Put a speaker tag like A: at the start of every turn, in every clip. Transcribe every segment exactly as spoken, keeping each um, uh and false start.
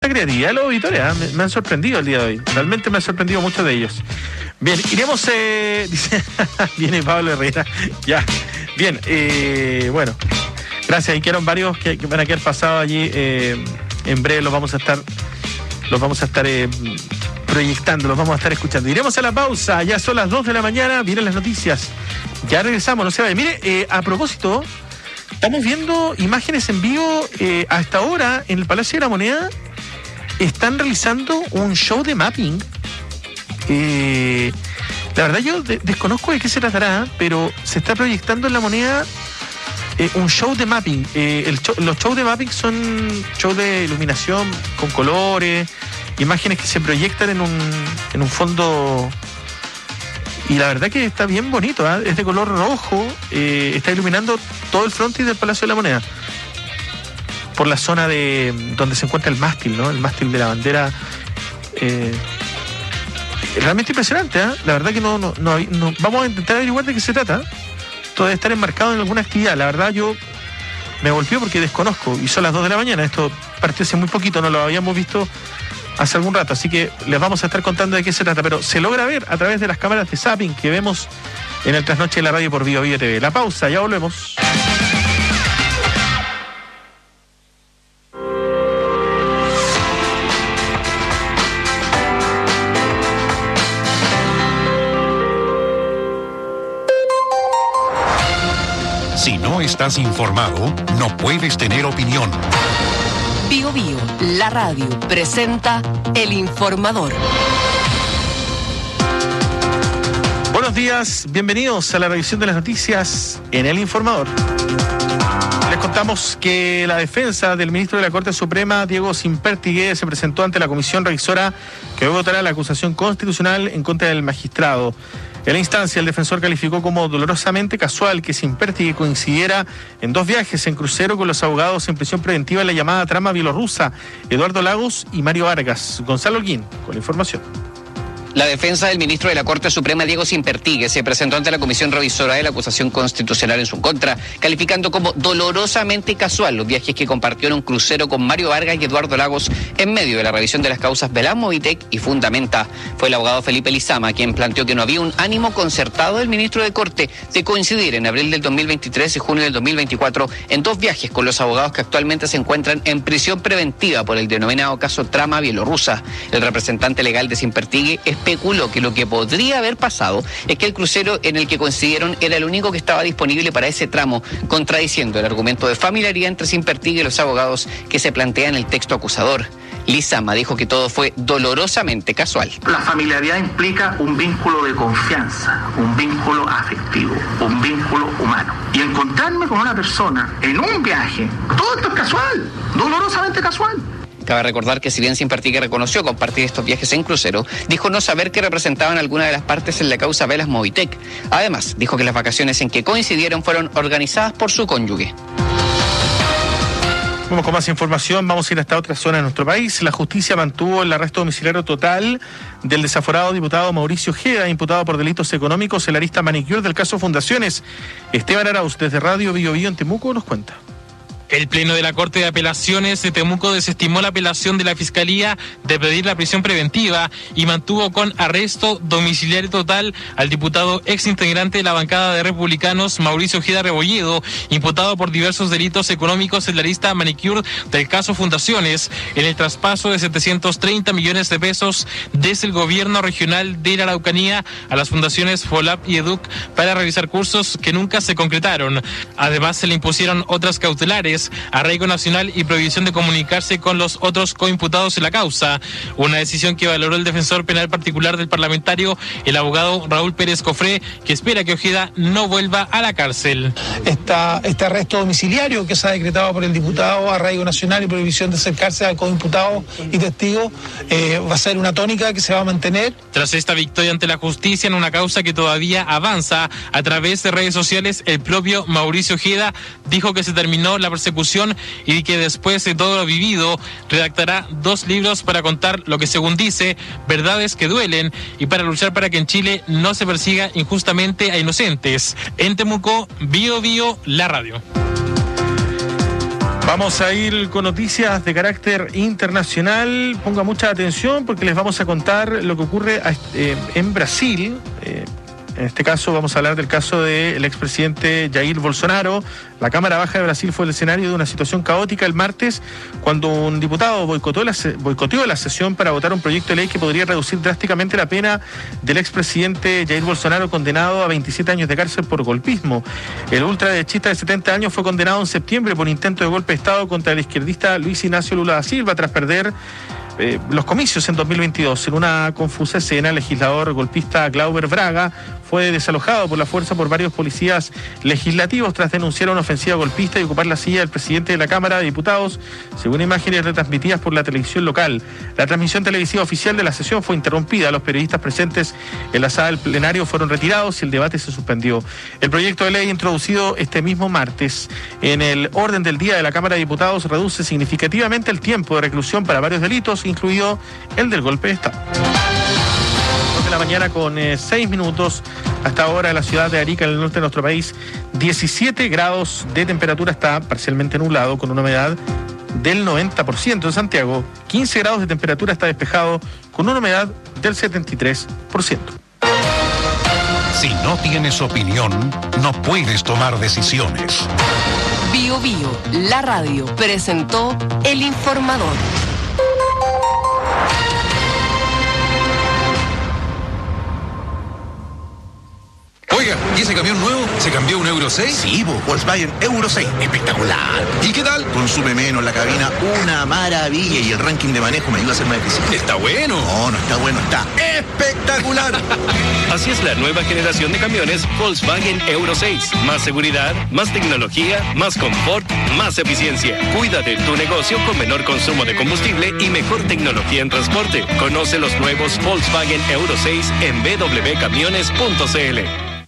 A: La creatividad de los auditores, ¿eh? me, me han sorprendido el día de hoy. Realmente me han sorprendido muchos de ellos. Bien, iremos, eh, dice, viene Pablo Herrera. Ya, bien, eh, bueno, gracias. Y quedaron varios que, que van a quedar pasados allí. Eh, en breve los vamos a estar, los vamos a estar eh, proyectando, los vamos a estar escuchando. Iremos a la pausa, ya son las dos de la mañana, vienen las noticias. Ya regresamos, no se vayan. Mire, eh, a propósito, estamos viendo imágenes en vivo eh, hasta ahora en el Palacio de la Moneda. Están realizando un show de mapping. Eh, la verdad yo de- desconozco de qué se tratará, pero se está proyectando en la Moneda eh, un show de mapping. Eh, el show- los shows de mapping son shows de iluminación con colores, imágenes que se proyectan en un, en un fondo. Y la verdad que está bien bonito, ¿eh? Es de color rojo, eh, está iluminando todo el frontis del Palacio de la Moneda. Por la zona de donde se encuentra el mástil, ¿no? El mástil de la bandera. Eh, realmente impresionante, ¿eh? La verdad que no, no, no, no. Vamos a intentar averiguar de qué se trata. Esto debe estar enmarcado en alguna actividad. La verdad yo me golpeó porque desconozco. Y son las dos de la mañana. Esto partió hace muy poquito, no lo habíamos visto hace algún rato. Así que les vamos a estar contando de qué se trata. Pero se logra ver a través de las cámaras de zapping que vemos en el trasnoche de la radio por Bio Bio T V. La pausa, ya volvemos.
B: Si no estás informado, no puedes tener opinión.
C: Bio Bio, la radio, presenta El Informador.
A: Buenos días, bienvenidos a la revisión de las noticias en El Informador. Les contamos que la defensa del ministro de la Corte Suprema, Diego Sínpertigue, se presentó ante la comisión revisora que hoy votará la acusación constitucional en contra del magistrado. En la instancia, el defensor calificó como dolorosamente casual que Sínpertigue coincidiera en dos viajes en crucero con los abogados en prisión preventiva en la llamada trama bielorrusa, Eduardo Lagos y Mario Vargas. Gonzalo Holguín, con la información.
D: La defensa del ministro de la Corte Suprema, Diego Sínpertigue, se presentó ante la comisión revisora de la acusación constitucional en su contra, calificando como dolorosamente casual los viajes que compartió en un crucero con Mario Vargas y Eduardo Lagos en medio de la revisión de las causas Velam, Movitec y Fundamenta. Fue el abogado Felipe Lizama quien planteó que no había un ánimo concertado del ministro de Corte de coincidir en abril del dos mil veintitrés y junio del dos mil veinticuatro en dos viajes con los abogados que actualmente se encuentran en prisión preventiva por el denominado caso trama bielorrusa. El representante legal de Sínpertigue especuló que lo que podría haber pasado es que el crucero en el que coincidieron era el único que estaba disponible para ese tramo, contradiciendo el argumento de familiaridad entre Sínpertigue y los abogados que se plantea en el texto acusador. Lizama dijo que todo fue dolorosamente casual.
E: La familiaridad implica un vínculo de confianza, un vínculo afectivo, un vínculo humano. Y encontrarme con una persona en un viaje, todo esto es casual, dolorosamente casual.
D: Cabe recordar que si bien Sínpertigue reconoció compartir estos viajes en crucero, dijo no saber que representaban alguna de las partes en la causa Velas Movitec. Además, dijo que las vacaciones en que coincidieron fueron organizadas por su cónyuge.
A: Vamos con más información, vamos a ir hasta otra zona de nuestro país. La justicia mantuvo el arresto domiciliario total del desaforado diputado Mauricio Ojeda, imputado por delitos económicos en la arista manicure del caso Fundaciones. Esteban Arauz, desde Radio Bio Bio en Temuco, nos cuenta.
F: El Pleno de la Corte de Apelaciones de Temuco desestimó la apelación de la Fiscalía de pedir la prisión preventiva y mantuvo con arresto domiciliario total al diputado exintegrante de la bancada de Republicanos, Mauricio Ojeda Rebolledo, imputado por diversos delitos económicos en la lista manicure del caso Fundaciones, en el traspaso de setecientos treinta millones de pesos desde el gobierno regional de la Araucanía a las fundaciones FOLAP y EDUC para realizar cursos que nunca se concretaron. Además, se le impusieron otras cautelares, arraigo nacional y prohibición de comunicarse con los otros coimputados en la causa. Una decisión que valoró el defensor penal particular del parlamentario, el abogado Raúl Pérez Cofré, que espera que Ojeda no vuelva a la cárcel.
G: Esta, este arresto domiciliario que se ha decretado por el diputado, arraigo nacional y prohibición de acercarse a coimputados y testigos, eh, va a ser una tónica que se va a mantener.
F: Tras esta victoria ante la justicia en una causa que todavía avanza, a través de redes sociales, el propio Mauricio Ojeda dijo que se terminó la persecución y que después de todo lo vivido redactará dos libros para contar lo que, según dice, verdades que duelen y para luchar para que en Chile no se persiga injustamente a inocentes. En Temuco, Bio Bio, la radio.
A: Vamos a ir con noticias de carácter internacional. Ponga mucha atención porque les vamos a contar lo que ocurre eh, en Brasil. Eh, En este caso vamos a hablar del caso del expresidente Jair Bolsonaro. La Cámara Baja de Brasil fue el escenario de una situación caótica el martes cuando un diputado boicotó la, boicoteó la sesión para votar un proyecto de ley que podría reducir drásticamente la pena del expresidente Jair Bolsonaro, condenado a veintisiete años de cárcel por golpismo. El ultraderechista de setenta años fue condenado en septiembre por intento de golpe de Estado contra el izquierdista Luis Ignacio Lula da Silva tras perder Eh, los comicios en dos mil veintidós. En una confusa escena, el legislador golpista Glauber Braga fue desalojado por la fuerza por varios policías legislativos tras denunciar una ofensiva golpista y ocupar la silla del presidente de la Cámara de Diputados, según imágenes retransmitidas por la televisión local. La transmisión televisiva oficial de la sesión fue interrumpida. Los periodistas presentes en la sala del plenario fueron retirados y el debate se suspendió. El proyecto de ley introducido este mismo martes en el orden del día de la Cámara de Diputados reduce significativamente el tiempo de reclusión para varios delitos, incluido el del golpe de Estado. De la mañana con eh, seis minutos. Hasta ahora en la ciudad de Arica, en el norte de nuestro país, diecisiete grados de temperatura, está parcialmente nublado con una humedad del noventa por ciento. En Santiago, quince grados de temperatura, está despejado con una humedad del setenta y tres por ciento.
B: Si no tienes opinión, no puedes tomar decisiones.
C: Bio Bio, la radio, presentó El Informador.
H: Oiga, ¿y ese camión nuevo? ¿Se cambió un Euro seis?
I: Sí, bo, Volkswagen Euro seis. Espectacular.
H: ¿Y qué tal?
I: Consume menos la cabina, una maravilla. Y el ranking de manejo me ayuda a ser más eficiente.
H: Está bueno.
I: No, no está bueno, está espectacular.
J: Así es la nueva generación de camiones Volkswagen Euro seis. Más seguridad, más tecnología, más confort, más eficiencia. Cuida de tu negocio con menor consumo de combustible y mejor tecnología en transporte. Conoce los nuevos Volkswagen Euro seis en b w camiones punto c l.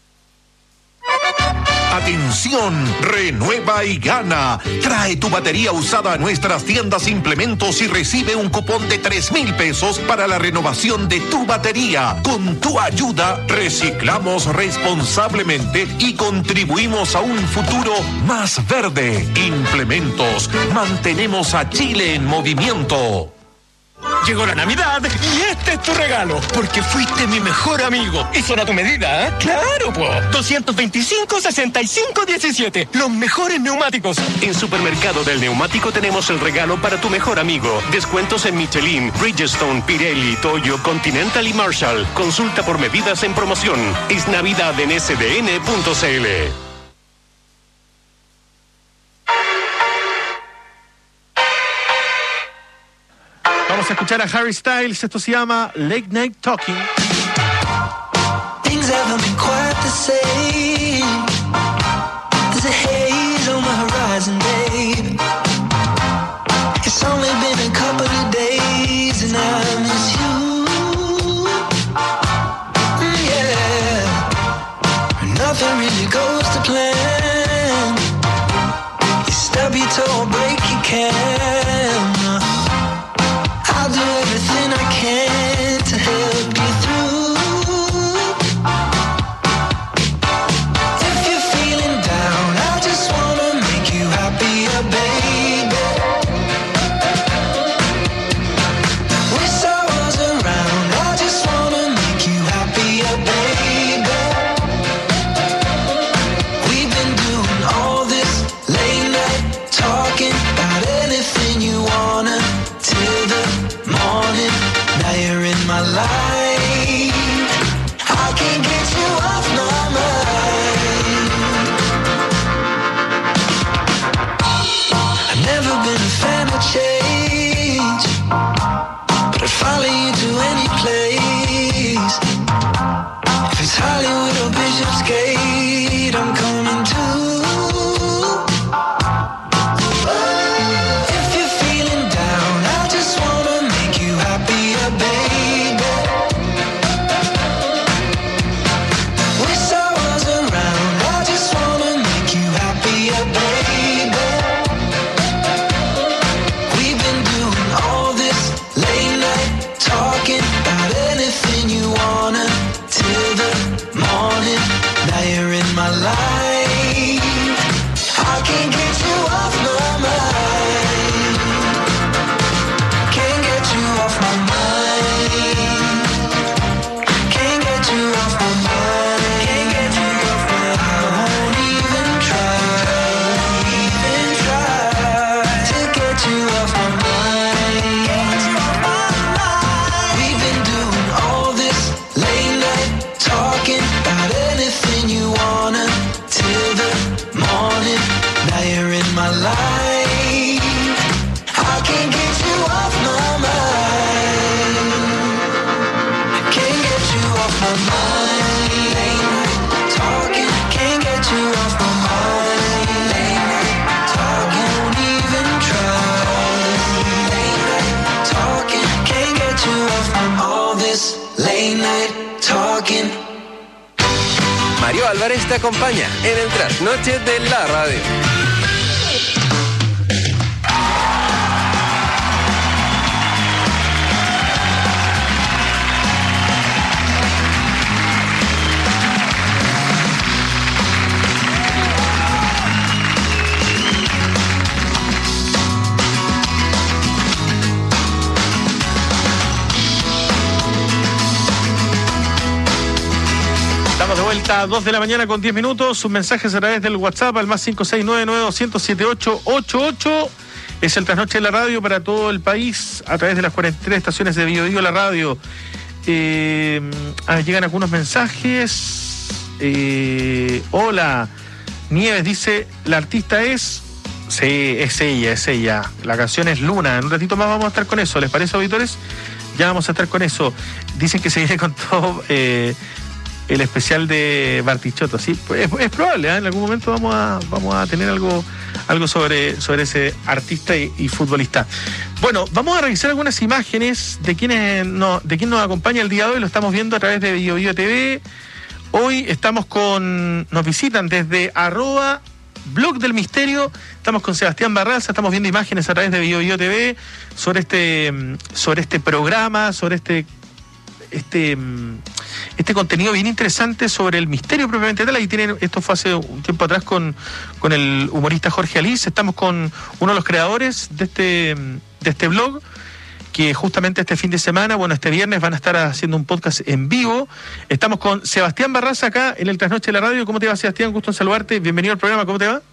K: Atención, renueva y gana. Trae tu batería usada a nuestras tiendas Implementos y recibe un cupón de tres mil pesos para la renovación de tu batería. Con tu ayuda, reciclamos responsablemente y contribuimos a un futuro más verde. Implementos, mantenemos a Chile en movimiento.
L: Llegó la Navidad y este es tu regalo, porque fuiste mi mejor amigo. Y son a tu medida, ¿eh? ¡Claro, po! doscientos veinticinco, sesenta y cinco, diecisiete. Los mejores neumáticos.
J: En Supermercado del Neumático tenemos el regalo para tu mejor amigo. Descuentos en Michelin, Bridgestone, Pirelli, Toyo, Continental y Marshall. Consulta por medidas en promoción. Es Navidad en s d n punto c l.
A: Vamos a escuchar a Harry Styles. Esto se llama Late Night Talking.
M: Things haven't been quite the same. There's a haze on the horizon, babe. It's only been a couple of days and I miss you. Mm, yeah. Nothing really goes to plan. You stub your toe, break your can. I'll do everything I can to help you through. late night talking.
N: Mario Álvarez te acompaña en el trasnoche de la radio.
A: Estamos de vuelta a dos de la mañana con diez minutos. Sus mensajes a través del WhatsApp al más cinco seis nueve nueve dos cero cero siete ocho ocho ocho. Es el trasnoche de la radio para todo el país a través de las cuarenta y tres estaciones de Bio Bio la radio. Eh, ah, llegan algunos mensajes. Eh, hola, Nieves dice, la artista es... Sí, es ella, es ella. La canción es Luna. En un ratito más vamos a estar con eso. ¿Les parece, auditores? Ya vamos a estar con eso. Dicen que se viene con todo... Eh, el especial de Bartichotto, sí, es, es probable, ¿eh? En algún momento vamos a vamos a tener algo algo sobre, sobre ese artista y, y futbolista. Bueno, vamos a revisar algunas imágenes de quienes no, de quien nos acompaña el día de hoy. Lo estamos viendo a través de Bio Bio T V. Hoy estamos con, nos visitan desde arroba Blog del Misterio. Estamos con Sebastián Barraza, estamos viendo imágenes a través de Bio Bio T V sobre este, sobre este programa, sobre este este este contenido bien interesante sobre el misterio propiamente tal. Ahí tienen, esto fue hace un tiempo atrás con, con el humorista Jorge Alís. Estamos con uno de los creadores de este, de este blog, que justamente este fin de semana, bueno, este viernes van a estar haciendo un podcast en vivo. Estamos con Sebastián Barraza acá en el Trasnoche de la Radio. ¿Cómo te va, Sebastián? Gusto en saludarte. Bienvenido al programa. ¿Cómo te va?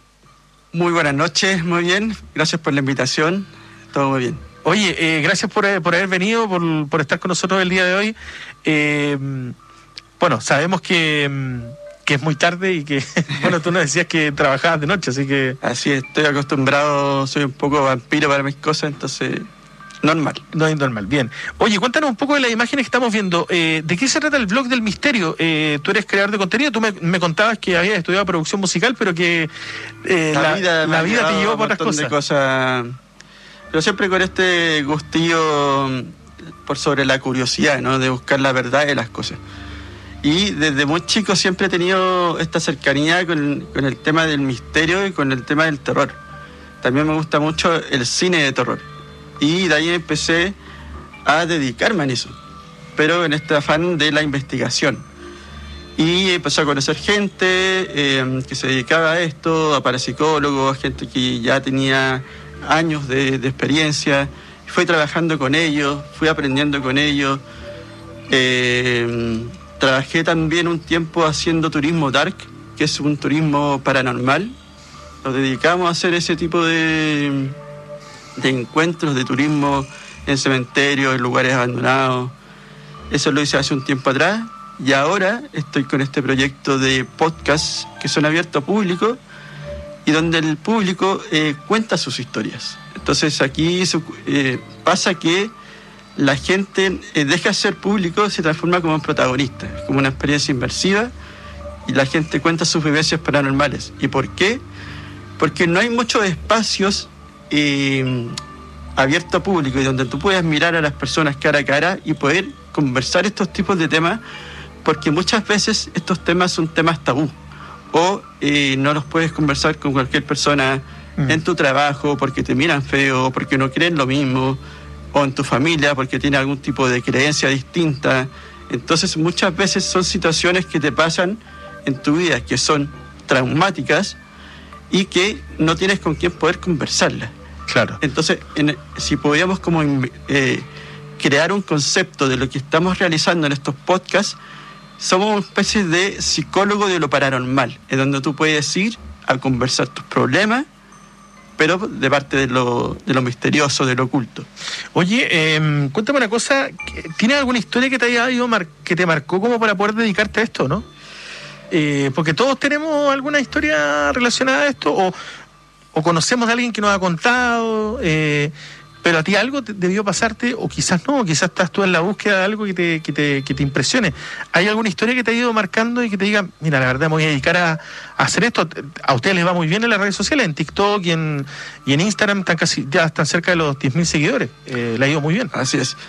O: Muy buenas noches, muy bien. Gracias por la invitación. Todo muy bien.
A: Oye, eh, gracias por, por haber venido, por, por estar con nosotros el día de hoy. Eh, bueno, sabemos que, que es muy tarde y que, bueno, tú nos decías que trabajabas de noche, así que...
O: Así es, estoy acostumbrado, soy un poco vampiro para mis cosas, entonces... Normal.
A: No es normal, bien. Oye, cuéntanos un poco de las imágenes que estamos viendo. Eh, ¿De qué se trata el blog del misterio? Eh, tú eres creador de contenido, tú me, me contabas que habías estudiado producción musical, pero que eh, la, la vida, la vida te llevó por otras cosas.
O: De cosas. Pero siempre con este gustillo por sobre la curiosidad, ¿no? De buscar la verdad de las cosas. Y desde muy chico siempre he tenido esta cercanía con, con el tema del misterio y con el tema del terror. También me gusta mucho el cine de terror. Y de ahí empecé a dedicarme a eso, pero en este afán de la investigación. Y empecé a conocer gente eh, que se dedicaba a esto, a parapsicólogos, gente que ya tenía años de, de experiencia. Fui trabajando con ellos, fui aprendiendo con ellos. Eh, trabajé también un tiempo haciendo turismo dark, que es un turismo paranormal. Nos dedicamos a hacer ese tipo de... de encuentros de turismo en cementerios, en lugares abandonados. Eso lo hice hace un tiempo atrás y ahora estoy con este proyecto de podcast que son abiertos a público y donde el público eh, cuenta sus historias. Entonces aquí eh, pasa que la gente eh, deja de ser público, se transforma como un protagonista, es como una experiencia inmersiva y la gente cuenta sus vivencias paranormales. ¿Y por qué? Porque no hay muchos espacios Eh, abierto a público y donde tú puedas mirar a las personas cara a cara y poder conversar estos tipos de temas, porque muchas veces estos temas son temas tabú o eh, no los puedes conversar con cualquier persona mm. en tu trabajo porque te miran feo o porque no creen lo mismo, o en tu familia porque tiene algún tipo de creencia distinta. Entonces muchas veces son situaciones que te pasan en tu vida que son traumáticas y que no tienes con quién poder conversarlas.
A: Claro.
O: Entonces, en, si podíamos como eh, crear un concepto de lo que estamos realizando en estos podcasts, somos una especie de psicólogo de lo paranormal, en donde tú puedes ir a conversar tus problemas, pero de parte de lo, de lo misterioso, de lo oculto.
A: Oye, eh, cuéntame una cosa, ¿tienes alguna historia que te haya ido mar- que te marcó como para poder dedicarte a esto, no? Eh, porque todos tenemos alguna historia relacionada a esto, o o conocemos a alguien que nos ha contado, eh, pero a ti algo te debió pasarte, o quizás no, quizás estás tú en la búsqueda de algo que te, que te, que te impresione. ¿Hay alguna historia que te ha ido marcando y que te diga, mira, la verdad me voy a dedicar a, a hacer esto? A ustedes les va muy bien en las redes sociales, en TikTok y en, y en Instagram están casi, ya están cerca de los diez mil seguidores, eh, le ha ido muy bien.
O: Así es.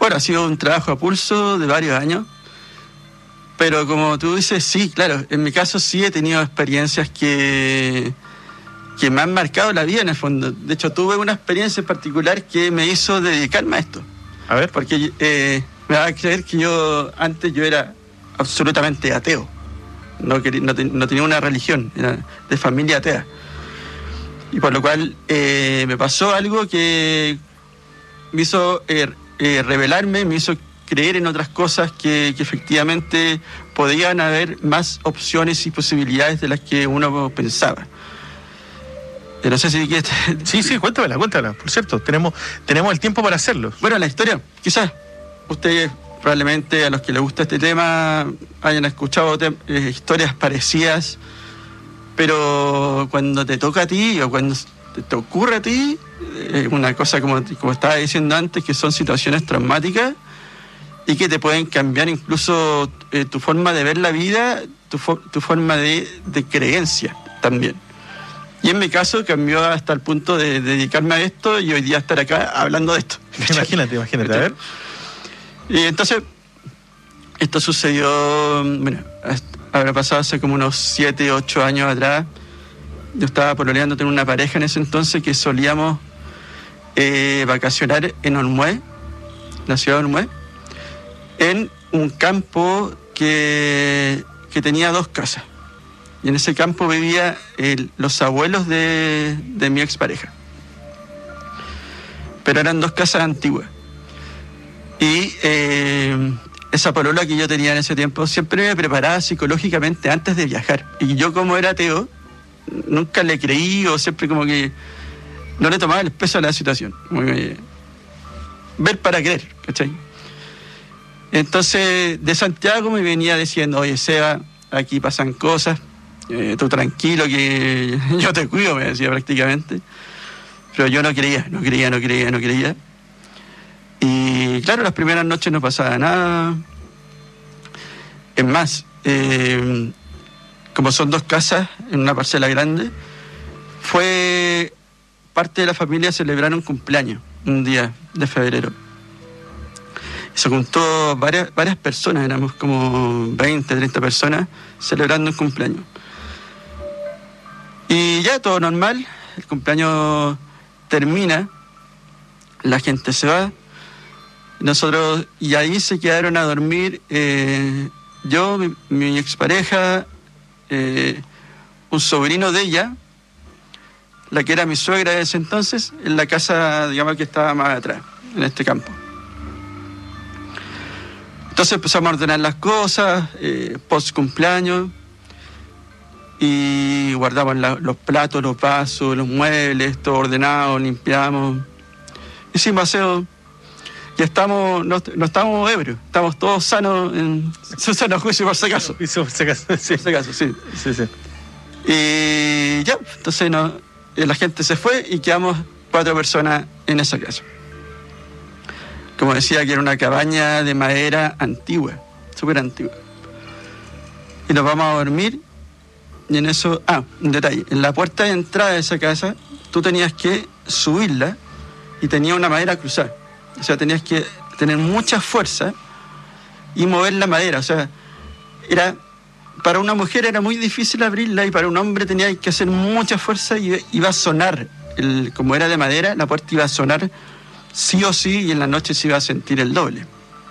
O: Bueno, ha sido un trabajo a pulso de varios años, pero como tú dices, sí, claro, en mi caso sí he tenido experiencias que, que me han marcado la vida en el fondo. De hecho, tuve una experiencia en particular que me hizo dedicarme a esto.
A: A ver.
O: Porque eh, me va a creer que yo, antes yo era absolutamente ateo. No, quería, no, te, no tenía una religión, era de familia atea. Y por lo cual eh, me pasó algo que me hizo eh, eh, revelarme, me hizo creer en otras cosas que, que efectivamente podían haber más opciones y posibilidades de las que uno pensaba. Eh, no sé si quieres...
A: Sí, sí, cuéntamela, cuéntamela. Por cierto, tenemos, tenemos el tiempo para hacerlo.
O: Bueno, la historia, quizás ustedes probablemente a los que les gusta este tema hayan escuchado te- eh, historias parecidas, pero cuando te toca a ti o cuando te, te ocurre a ti, es eh, una cosa como, como estaba diciendo antes, que son situaciones traumáticas y que te pueden cambiar incluso eh, tu forma de ver la vida, tu, fo- tu forma de, de creencia también. Y en mi caso cambió hasta el punto de, de dedicarme a esto y hoy día estar acá hablando de esto.
A: Imagínate, imagínate, a ver.
O: Y entonces, esto sucedió, bueno, habrá pasado hace como unos siete, ocho años atrás. Yo estaba pololeando, tenía una pareja en ese entonces que solíamos eh, vacacionar en Olmué, la ciudad de Olmué, en un campo que, que tenía dos casas. Y en ese campo vivían eh, los abuelos de, de mi expareja. Pero eran dos casas antiguas. Y eh, esa polola que yo tenía en ese tiempo siempre me preparaba psicológicamente antes de viajar. Y yo, como era ateo, nunca le creí o siempre como que no le tomaba el peso a la situación. Como que, ver para creer, ¿cachai? Entonces, de Santiago me venía diciendo, oye, Seba, aquí pasan cosas, eh, tú tranquilo que yo te cuido, me decía prácticamente. Pero yo no creía, no creía, no creía, no creía. Y claro, las primeras noches no pasaba nada. Es más, eh, como son dos casas en una parcela grande, fue parte de la familia celebrar un cumpleaños un día de febrero. Se juntó varias, varias personas, éramos como veinte, treinta personas celebrando un cumpleaños. Y ya todo normal, el cumpleaños termina, la gente se va, nosotros, y ahí se quedaron a dormir eh, yo, mi, mi expareja, eh, un sobrino de ella, la que era mi suegra de ese entonces, en la casa, digamos, que estaba más atrás, en este campo. Entonces empezamos a ordenar las cosas, eh, post cumpleaños, y guardamos la, los platos, los vasos, los muebles, todo ordenado, limpiamos, hicimos aseo. Ya estamos, no, no estamos ebrios, estamos todos sanos en su sano juicio, por si acaso.
A: Por si acaso, sí.
O: Por si acaso, sí.
A: Sí, sí.
O: Y ya, entonces no, la gente se fue y quedamos cuatro personas en esa casa. Como decía, que era una cabaña de madera antigua, súper antigua. Y nos vamos a dormir, y en eso, ah, un detalle, en la puerta de entrada de esa casa, tú tenías que subirla y tenía una madera cruzada. O sea, tenías que tener mucha fuerza y mover la madera. O sea, era, para una mujer era muy difícil abrirla y para un hombre tenía que hacer mucha fuerza y iba a sonar. El, como era de madera, la puerta iba a sonar sí o sí y en la noche se iba a sentir el doble.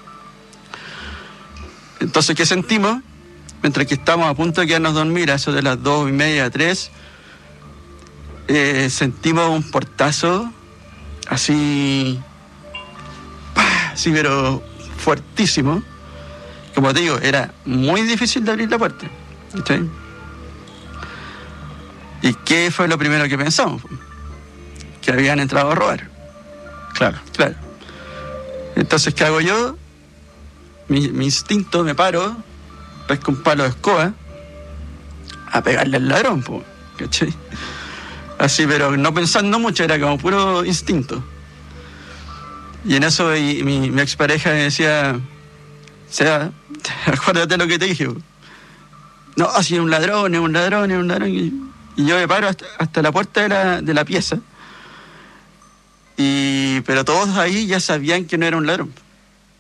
O: Entonces, ¿qué sentimos? Mientras que estamos a punto de quedarnos a dormir, a eso de las dos y media, tres, eh, sentimos un portazo así... Sí, pero fuertísimo. Como te digo, era muy difícil de abrir la puerta. ¿Sí? ¿Y qué fue lo primero que pensamos? Que habían entrado a robar.
A: Claro.
O: Claro. Entonces, ¿qué hago yo? Mi, mi instinto, me paro, pesco un palo de escoba a pegarle al ladrón, po, ¿cachai? Así, pero no pensando mucho, era como puro instinto. Y en eso y mi, mi expareja me decía, Seba, acuérdate lo que te dije. No, si es un ladrón, es un ladrón, es un ladrón. Y, y yo me paro hasta, hasta la puerta de la, de la pieza. Y, pero todos ahí ya sabían que no era un ladrón.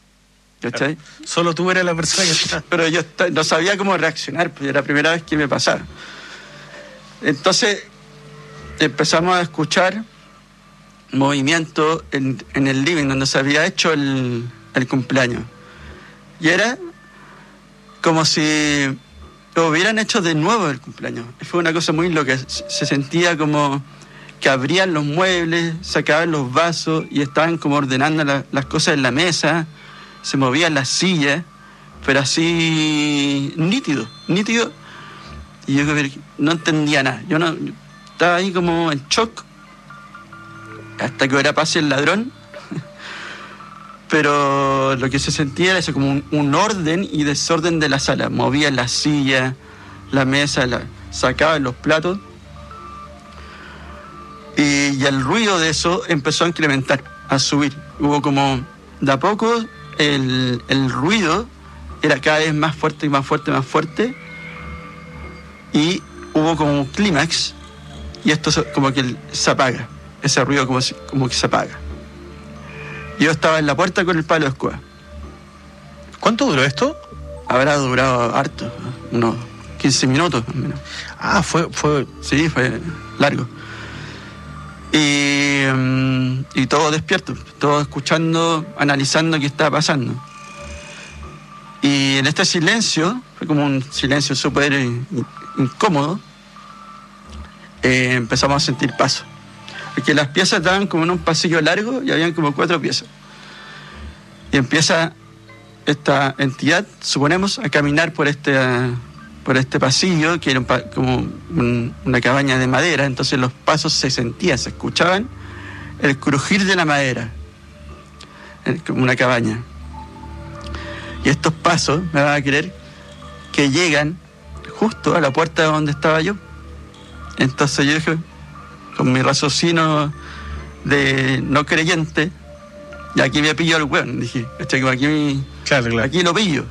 O: ¿cachai?
A: Claro. Solo tú eras la persona que estaba.
O: Pero yo no sabía cómo reaccionar, pues era la primera vez que me pasaba. Entonces empezamos a escuchar movimiento en, en el living donde se había hecho el, el cumpleaños. Y era como si lo hubieran hecho de nuevo el cumpleaños. Fue una cosa muy loca. Se sentía como que abrían los muebles, sacaban los vasos y estaban como ordenando la, las cosas en la mesa, se movían las sillas, pero así nítido, nítido. Y yo no entendía nada. Yo no yo estaba ahí como en shock hasta que ahora pase el ladrón. Pero lo que se sentía era eso, como un, un orden y desorden de la sala. Movían las sillas, la mesa, la, sacaban los platos. Y, y el ruido de eso empezó a incrementar, a subir. Hubo como, de a poco, el, el ruido era cada vez más fuerte y más fuerte y más fuerte. Y hubo como un clímax. Y esto como que se apaga. Ese ruido como, como que se apaga. Yo estaba en la puerta con el palo de escoba.
A: ¿Cuánto duró esto?
O: Habrá durado harto, unos quince minutos más o menos.
A: Ah, fue, fue...
O: Sí, fue largo. Y, um, y todo despierto, todo escuchando, analizando qué estaba pasando. Y en este silencio, fue como un silencio súper incómodo, eh, empezamos a sentir pasos. Porque las piezas estaban como en un pasillo largo y habían como cuatro piezas. Y empieza esta entidad, suponemos, a caminar por este, uh, por este pasillo, que era un pa- como un, una cabaña de madera. Entonces los pasos se sentían, se escuchaban el crujir de la madera, como una cabaña. Y estos pasos, me van a creer, que llegan justo a la puerta de donde estaba yo. Entonces yo dije, con mi raciocinio de no creyente, y aquí me pillo el hueón, dije, este, aquí,
A: claro, claro.
O: aquí lo pillo.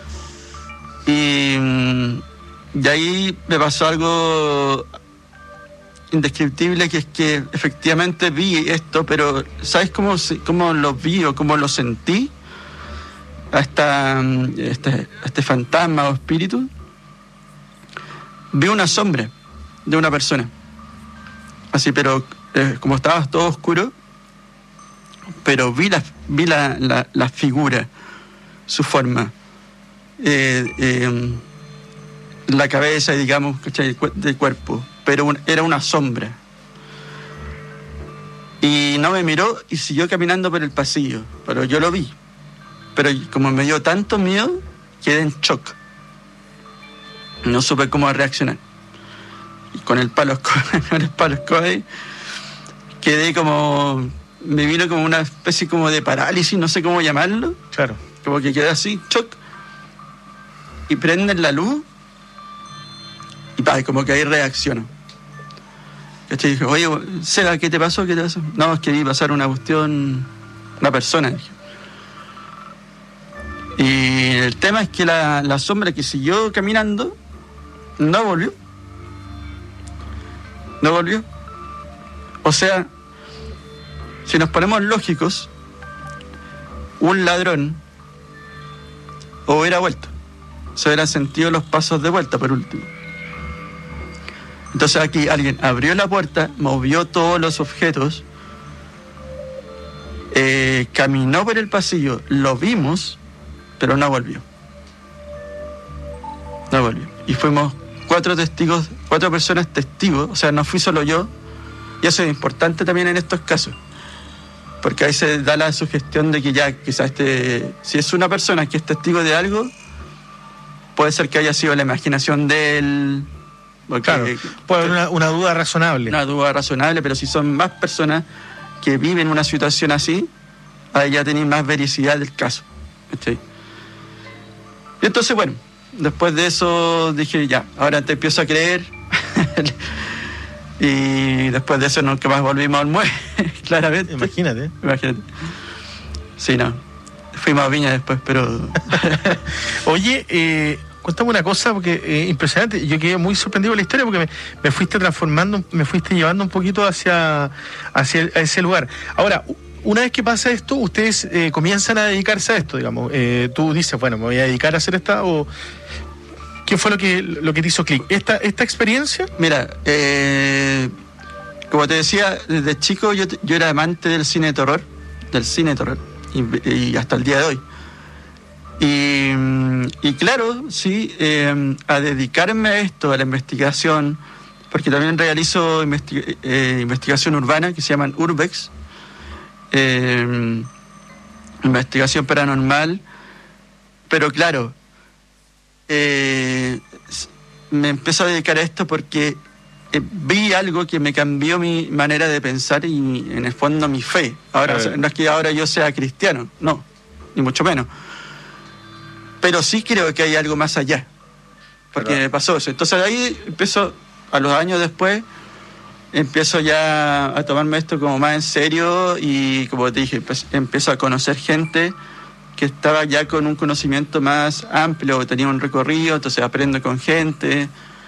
O: Y, y ahí me pasó algo indescriptible, que es que efectivamente vi esto, pero ¿sabes cómo, cómo lo vi o cómo lo sentí? A, esta, a, este, a este fantasma o espíritu. Vi una sombra de una persona. Así, pero eh, como estaba todo oscuro, pero vi la, vi la, la, la figura, su forma, eh, eh, la cabeza, digamos, ¿cachai? Del cuerpo, pero un, era una sombra. Y no me miró y siguió caminando por el pasillo, pero yo lo vi. Pero como me dio tanto miedo, quedé en shock. No supe cómo reaccionar. Y con el palo con el palo escoba, quedé como, me vino como una especie como de parálisis, no sé cómo llamarlo.
A: Claro.
O: Como que quedé así, shock. Y prenden la luz y pa, como que ahí reacciono. Y dije, oye, Seba, ¿qué te pasó? ¿Qué te pasó? No, es que vi pasar una cuestión, una persona, dije. Y el tema es que la, la sombra que siguió caminando no volvió. No volvió. O sea, si nos ponemos lógicos, un ladrón hubiera vuelto. Se hubieran sentido los pasos de vuelta por último. Entonces aquí alguien abrió la puerta, movió todos los objetos, eh, caminó por el pasillo, lo vimos, pero no volvió. No volvió. Y fuimos cuatro testigos, cuatro personas testigos, o sea, no fui solo yo, y eso es importante también en estos casos, porque ahí se da la sugestión de que ya quizás este, si es una persona que es testigo de algo, puede ser que haya sido la imaginación de él. Porque,
A: claro, puede haber una, una duda razonable.
O: Una duda razonable, pero si son más personas que viven una situación así, ahí ya tenéis más vericidad del caso. ¿Sí? Y entonces, bueno, después de eso dije, ya, ahora te empiezo a creer. Y después de eso nunca más volvimos al muelle, claramente.
A: Imagínate.
O: Imagínate. Sí, no. Fuimos a Viña después, pero...
A: Oye, eh, cuéntame una cosa, porque es eh, impresionante. Yo quedé muy sorprendido de la historia, porque me, me fuiste transformando, me fuiste llevando un poquito hacia, hacia ese lugar. Ahora, una vez que pasa esto, ustedes eh, comienzan a dedicarse a esto, digamos. Eh, tú dices, bueno, me voy a dedicar a hacer esta, o ¿qué fue lo que lo que te hizo clic? ¿Esta, esta experiencia?
O: Mira, eh, como te decía, desde chico yo, yo era amante del cine de terror, del cine de terror, y, y hasta el día de hoy. Y, y claro, sí, eh, a dedicarme a esto, a la investigación, porque también realizo investi- eh, investigación urbana, que se llaman Urbex, eh, investigación paranormal, pero claro, eh, me empiezo a dedicar a esto porque eh, vi algo que me cambió mi manera de pensar y en el fondo mi fe. Ahora, o sea, no es que ahora yo sea cristiano, no, ni mucho menos. Pero sí creo que hay algo más allá, porque
A: Pero...
O: me pasó eso. Entonces ahí empiezo, a los años después, empiezo ya a tomarme esto como más en serio y, como te dije, empiezo a conocer gente que estaba ya con un conocimiento más amplio, que tenía un recorrido, entonces aprendo con gente,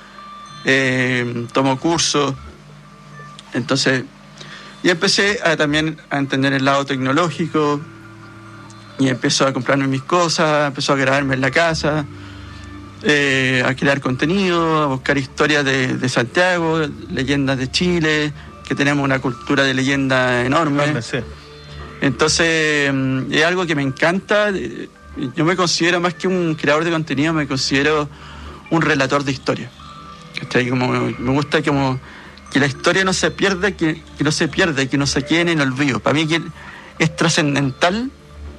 O: eh, tomo cursos. Entonces, y empecé a, también a entender el lado tecnológico, y empezó a comprarme mis cosas, empezó a grabarme en la casa, eh, a crear contenido, a buscar historias de, de Santiago, leyendas de Chile, que tenemos una cultura de leyenda enorme.
A: Sí.
O: Entonces, es algo que me encanta. Yo me considero, más que un creador de contenido, me considero un relator de historia. ¿Cachai? Como me gusta como que la historia no se pierda, que, que no se pierda, que no se quede en el olvido. Para mí que es trascendental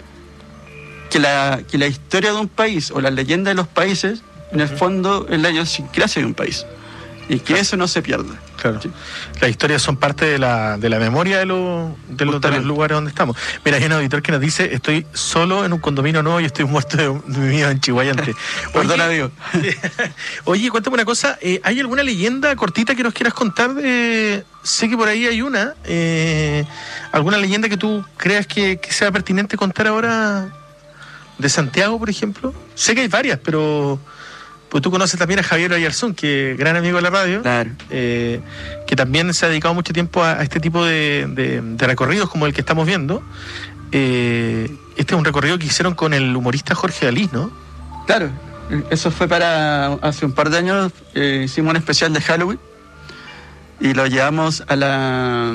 O: que la, que la historia de un país o la leyenda de los países, en el fondo, es la idiosincrasia de un país. Y que claro. eso no se pierda.
A: Claro. ¿Sí? Las historias son parte de la, de la memoria de, lo, de, los, de los lugares donde estamos. Mira, hay un auditor que nos dice: estoy solo en un condominio nuevo y estoy muerto de, de mi vida en Chihuayante.
O: Perdón, amigo.
A: Oye, cuéntame una cosa. Eh, ¿Hay alguna leyenda cortita que nos quieras contar? De... Sé que por ahí hay una. Eh, ¿Alguna leyenda que tú creas que, que sea pertinente contar ahora de Santiago, por ejemplo? Sé que hay varias, pero... Pues tú conoces también a Javier Ayarzún, que es gran amigo de la radio,
O: claro.
A: eh, que también se ha dedicado mucho tiempo a, a este tipo de, de, de recorridos como el que estamos viendo. Eh, este es un recorrido que hicieron con el humorista Jorge Dalí, ¿no?
O: Claro, eso fue para hace un par de años, eh, hicimos un especial de Halloween y lo llevamos a la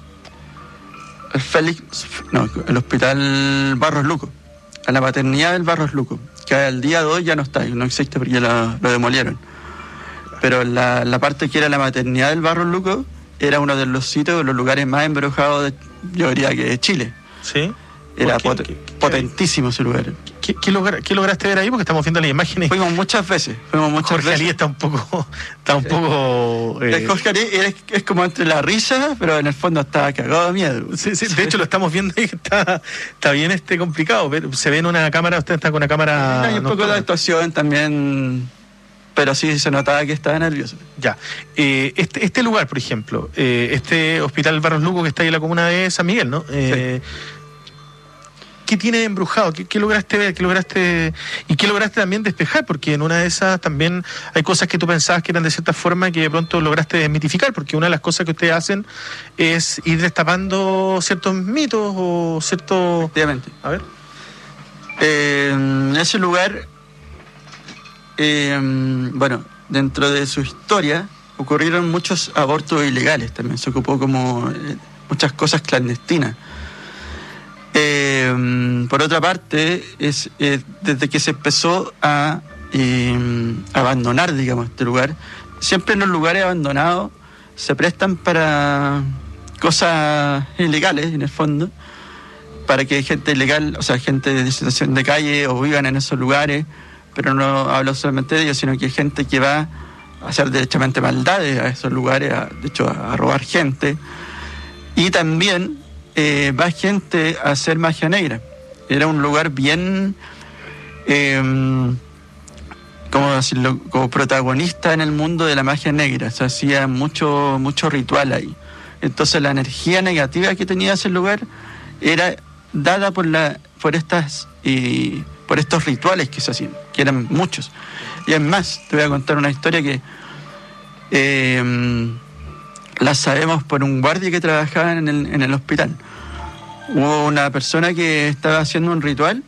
O: al Félix, no, el hospital Barros Luco, a la maternidad del Barros Luco, que al día de hoy ya no está, no existe porque ya lo, lo demolieron. Pero la, la parte que era la maternidad del Barros Luco era uno de los sitios, los lugares más embrujados, de, yo diría que de Chile.
A: ¿Sí?
O: Era
A: qué,
O: pot-
A: qué,
O: potentísimo ese lugar.
A: ¿Qué, qué, logra, ¿Qué lograste ver ahí? Porque estamos viendo las imágenes.
O: Fuimos muchas veces. Fuimos muchas
A: Jorge
O: veces.
A: Ali está un poco... Está un poco
O: eh, Jorge Ali es, es como entre la risa, pero en el fondo está cagado de miedo.
A: Sí, sí, de hecho lo estamos viendo ahí, está, está bien este complicado. Se ve en una cámara, usted está con una cámara...
O: Hay un poco de actuación también, pero sí se notaba que estaba nervioso.
A: Ya. Eh, este, este lugar, por ejemplo, eh, este hospital Barros Luco que está ahí en la comuna de San Miguel, ¿no? Eh, sí. ¿Qué tiene embrujado? ¿Qué, ¿Qué lograste ver? ¿Qué lograste y qué lograste también despejar? Porque en una de esas también hay cosas que tú pensabas que eran de cierta forma que de pronto lograste desmitificar, porque una de las cosas que ustedes hacen es ir destapando ciertos mitos o ciertos...
O: Efectivamente.
A: A ver.
O: Eh, en ese lugar, eh, bueno, dentro de su historia ocurrieron muchos abortos ilegales también. Se ocupó como eh, muchas cosas clandestinas. Eh, por otra parte, es eh, desde que se empezó a eh, abandonar, digamos, este lugar, siempre en los lugares abandonados se prestan para cosas ilegales, en el fondo, para que gente ilegal, o sea, gente de situación de calle o vivan en esos lugares, pero no hablo solamente de ellos, sino que hay gente que va a hacer derechamente maldades a esos lugares, a, de hecho, a, a robar gente, y también Eh, va gente a hacer magia negra. Era un lugar bien, eh, ¿cómo decirlo?, como protagonista en el mundo de la magia negra. Se hacía mucho, mucho ritual ahí. Entonces la energía negativa que tenía ese lugar era dada por la, por estas, eh, por estos rituales que se hacían, que eran muchos. Y es más, te voy a contar una historia que eh, la sabemos por un guardia que trabajaba en el, en el hospital. hubo una persona que estaba haciendo un ritual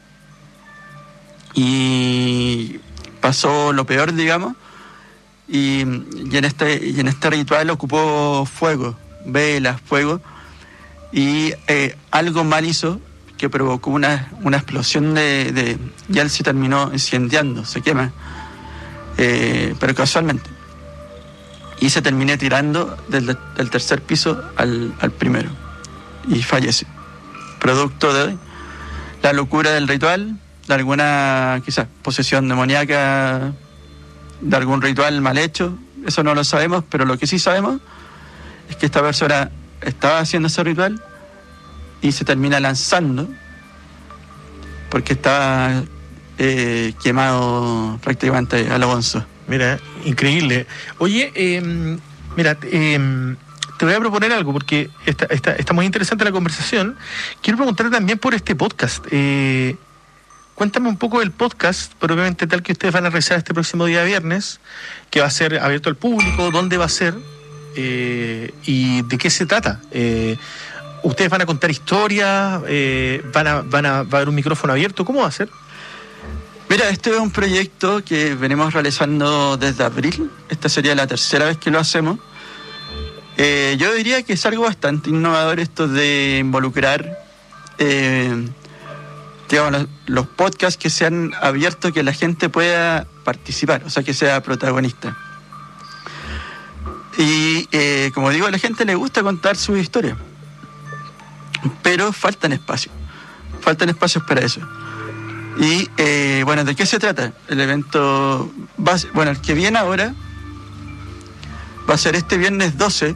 O: y pasó lo peor, digamos, y, y, en, este, y en este ritual ocupó fuego, velas, fuego, y eh, algo mal hizo que provocó una, una explosión de, de... y él se terminó incendiando, se quema, eh, pero casualmente. Y se terminó tirando del, del tercer piso al, al primero, y fallece. Producto de la locura del ritual, de alguna quizás posesión demoníaca, de algún ritual mal hecho, eso no lo sabemos, pero lo que sí sabemos es que esta persona estaba haciendo ese ritual y se termina lanzando porque estaba eh, quemado prácticamente al bonzo.
A: Mira, increíble. Oye, eh, mira, eh, te voy a proponer algo porque está, está, está muy interesante la conversación. Quiero preguntar también por este podcast. Eh, cuéntame un poco del podcast, probablemente tal que ustedes van a realizar este próximo día viernes, que va a ser abierto al público, dónde va a ser eh, y de qué se trata. Eh, ¿Ustedes van a contar historias? Eh, van a, van a, ¿Va a haber un micrófono abierto? ¿Cómo va a ser?
O: Mira, este es un proyecto que venimos realizando desde abril. Esta sería la tercera vez que lo hacemos. Eh, yo diría que es algo bastante innovador esto de involucrar eh, digamos, los, los podcasts que sean abiertos, que la gente pueda participar, o sea, que sea protagonista. Y eh, como digo, a la gente le gusta contar su historia, pero faltan espacios, faltan espacios para eso. Y eh, bueno, ¿de qué se trata? El evento, va, bueno, el que viene ahora va a ser este viernes doce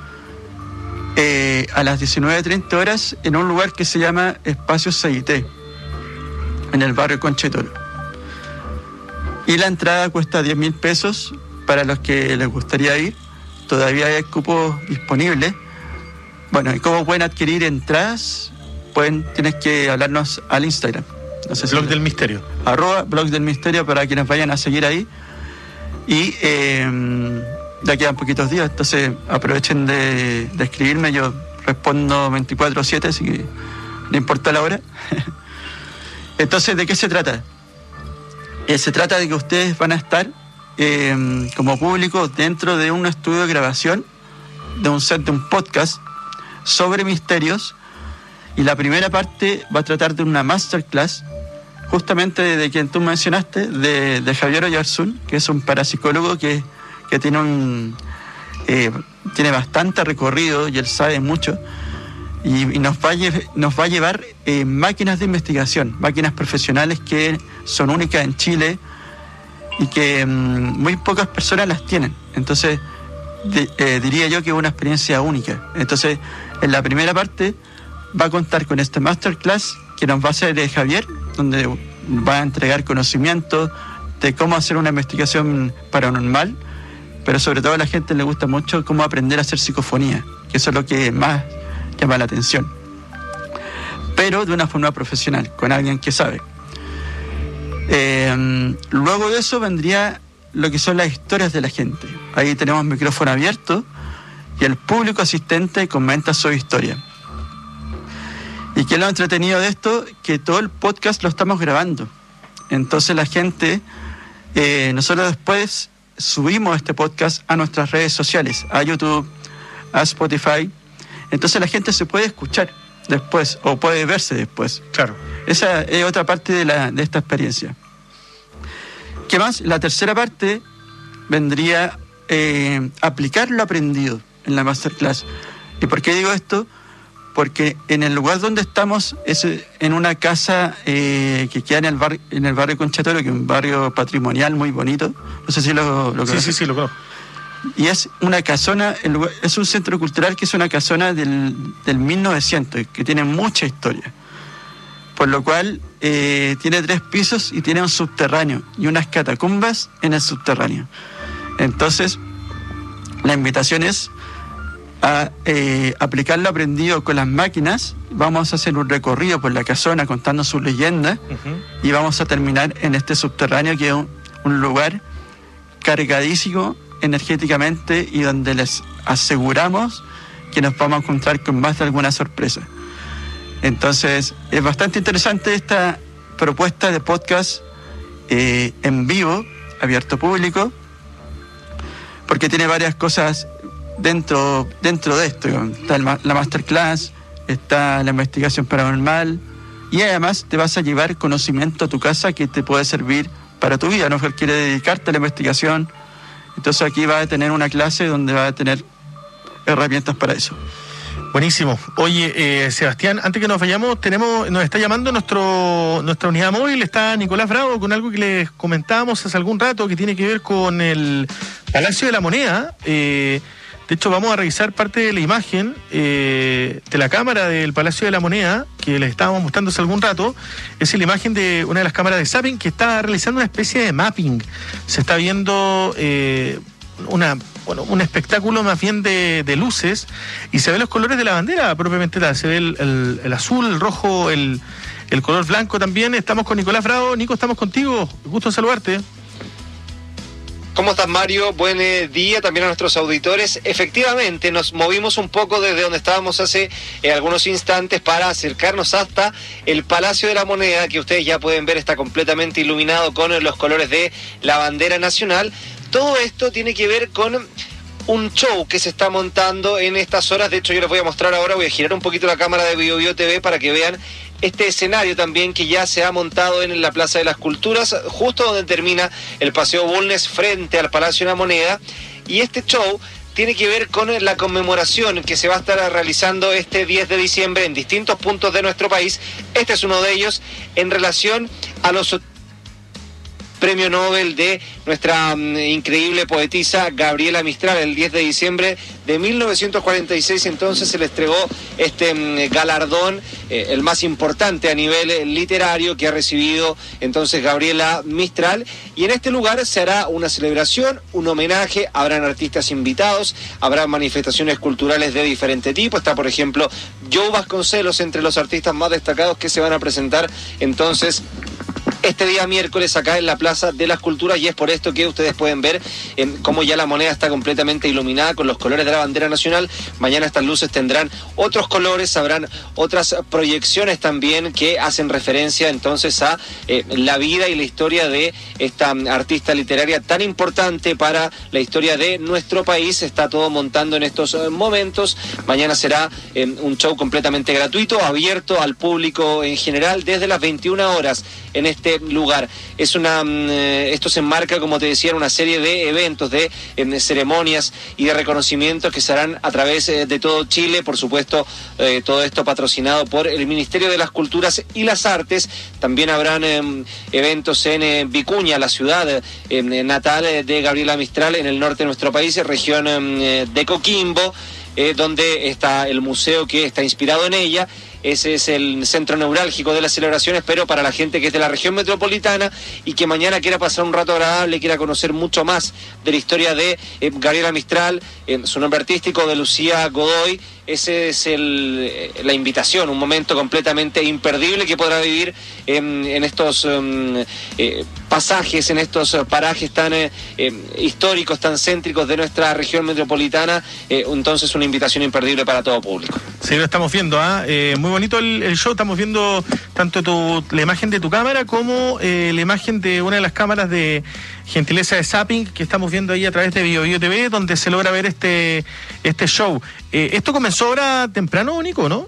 O: eh, a las diecinueve treinta horas en un lugar que se llama Espacio C I T, en el barrio Concha de Toro. Y la entrada cuesta diez mil pesos para los que les gustaría ir. Todavía hay cupos disponibles. Bueno, ¿y cómo pueden adquirir entradas? Pueden, tienes que hablarnos al Instagram. No sé si
A: Blog del Misterio.
O: Arroba Blog del Misterio para quienes vayan a seguir ahí. Y eh, ya quedan poquitos días, entonces aprovechen de, de escribirme. Yo respondo veinticuatro siete, así que no importa la hora. Entonces, ¿de qué se trata? Eh, se trata de que ustedes van a estar eh, como público dentro de un estudio de grabación, de un set de un podcast sobre misterios, y la primera parte va a tratar de una masterclass justamente de, de quien tú mencionaste, de, de Javier Oyarzún, que es un parapsicólogo que, que tiene un eh, tiene bastante recorrido y él sabe mucho, y, y nos va a, lle- nos va a llevar eh, máquinas de investigación, máquinas profesionales que son únicas en Chile y que mmm, muy pocas personas las tienen. Entonces de, eh, diría yo que es una experiencia única. Entonces en la primera parte va a contar con este masterclass que nos va a hacer eh, Javier, donde va a entregar conocimiento de cómo hacer una investigación paranormal, pero sobre todo a la gente le gusta mucho cómo aprender a hacer psicofonía, que eso es lo que más llama la atención, pero de una forma profesional, con alguien que sabe. Eh, luego de eso vendría lo que son las historias de la gente. Ahí tenemos micrófono abierto y el público asistente comenta su historia. ¿Y qué es lo entretenido de esto? Que todo el podcast lo estamos grabando. Entonces la gente, eh, nosotros después subimos este podcast a nuestras redes sociales, a YouTube, a Spotify. Entonces la gente se puede escuchar después o puede verse después.
A: Claro.
O: Esa es otra parte de, la, de esta experiencia. ¿Qué más? La tercera parte vendría eh, aplicar lo aprendido en la masterclass. ¿Y por qué digo esto? Porque en el lugar donde estamos es en una casa eh, que queda en el, bar, en el barrio Concha de Toro, que es un barrio patrimonial muy bonito. No sé si lo, lo
A: Sí, sí, sí, lo conozco.
O: Y es una casona, el lugar, es un centro cultural que es una casona del, del mil novecientos, que tiene mucha historia. Por lo cual eh, tiene tres pisos y tiene un subterráneo y unas catacumbas en el subterráneo. Entonces, la invitación es a eh, aplicar lo aprendido con las máquinas. Vamos a hacer un recorrido por la casona contando sus leyendas, uh-huh. y vamos a terminar en este subterráneo, que es un, un lugar cargadísimo energéticamente y donde les aseguramos que nos vamos a encontrar con más de alguna sorpresa. Entonces, es bastante interesante esta propuesta de podcast eh, en vivo, abierto público, porque tiene varias cosas dentro, dentro de esto. Está el, la masterclass, está la investigación paranormal, y además te vas a llevar conocimiento a tu casa que te puede servir para tu vida, ¿no? Si quiere dedicarte a la investigación, entonces aquí vas a tener una clase donde vas a tener herramientas para eso.
A: Buenísimo. Oye, eh, Sebastián, antes que nos vayamos, tenemos, nos está llamando nuestro nuestra unidad móvil, está Nicolás Bravo con algo que les comentábamos hace algún rato que tiene que ver con el Palacio de la Moneda. Eh, de hecho, vamos a revisar parte de la imagen eh, de la cámara del Palacio de la Moneda que les estábamos mostrando hace algún rato. Es la imagen de una de las cámaras de zapping que está realizando una especie de mapping. Se está viendo eh, una... bueno, un espectáculo más bien de, de luces, y se ven los colores de la bandera propiamente tal. Se ve el, el, el azul, el rojo, el, el color blanco también. Estamos con Nicolás Bravo. Nico, estamos contigo. Gusto en saludarte.
P: ¿Cómo estás, Mario? Buen eh, día también a nuestros auditores. Efectivamente, nos movimos un poco desde donde estábamos hace eh, algunos instantes para acercarnos hasta el Palacio de la Moneda, que ustedes ya pueden ver está completamente iluminado con los colores de la bandera nacional. Todo esto tiene que ver con un show que se está montando en estas horas. De hecho, yo les voy a mostrar ahora, voy a girar un poquito la cámara de Bio Bio T V para que vean este escenario también que ya se ha montado en la Plaza de las Culturas, justo donde termina el Paseo Bulnes frente al Palacio de la Moneda. Y este show tiene que ver con la conmemoración que se va a estar realizando este diez de diciembre en distintos puntos de nuestro país. Este es uno de ellos en relación a los Premio Nobel de nuestra um, increíble poetisa Gabriela Mistral. El diez de diciembre de mil novecientos cuarenta y seis entonces se le entregó este um, galardón, eh, el más importante a nivel eh, literario que ha recibido entonces Gabriela Mistral, y en este lugar se hará una celebración, un homenaje, habrán artistas invitados, habrá manifestaciones culturales de diferente tipo. Está, por ejemplo, Joe Vasconcelos entre los artistas más destacados que se van a presentar entonces este día miércoles acá en la Plaza de las Culturas, y es por esto que ustedes pueden ver eh, cómo ya la moneda está completamente iluminada con los colores de la bandera nacional. Mañana estas luces tendrán otros colores, habrán otras proyecciones también que hacen referencia entonces a eh, la vida y la historia de esta artista literaria tan importante para la historia de nuestro país. Está todo montando en estos eh, momentos. Mañana será eh, un show completamente gratuito, abierto al público en general desde las veintiuna horas en este lugar. Es una eh, esto se enmarca, como te decía, en una serie de eventos, de eh, ceremonias y de reconocimientos que se harán a través eh, de todo Chile. Por supuesto, eh, todo esto patrocinado por el Ministerio de las Culturas y las Artes. También habrán eh, eventos en eh, Vicuña, la ciudad eh, natal de Gabriela Mistral, en el norte de nuestro país, región eh, de Coquimbo, eh, donde está el museo que está inspirado en ella. Ese es el centro neurálgico de las celebraciones, pero para la gente que es de la región metropolitana y que mañana quiera pasar un rato agradable, quiera conocer mucho más de la historia de eh, Gabriela Mistral, eh, su nombre artístico de Lucía Godoy. Ese es el, la invitación, un momento completamente imperdible que podrá vivir en, en estos um, eh, pasajes, en estos parajes tan eh, eh, históricos, tan céntricos de nuestra región metropolitana. Eh, entonces, una invitación imperdible para todo público.
A: Sí, lo estamos viendo, ¿ah? ¿eh? Eh, muy bonito el, el show. Estamos viendo tanto tu, la imagen de tu cámara como eh, la imagen de una de las cámaras de gentileza de zapping que estamos viendo ahí a través de Bio Bio T V, donde se logra ver este, este show. Eh, esto comenzó ahora temprano, Nico, ¿no?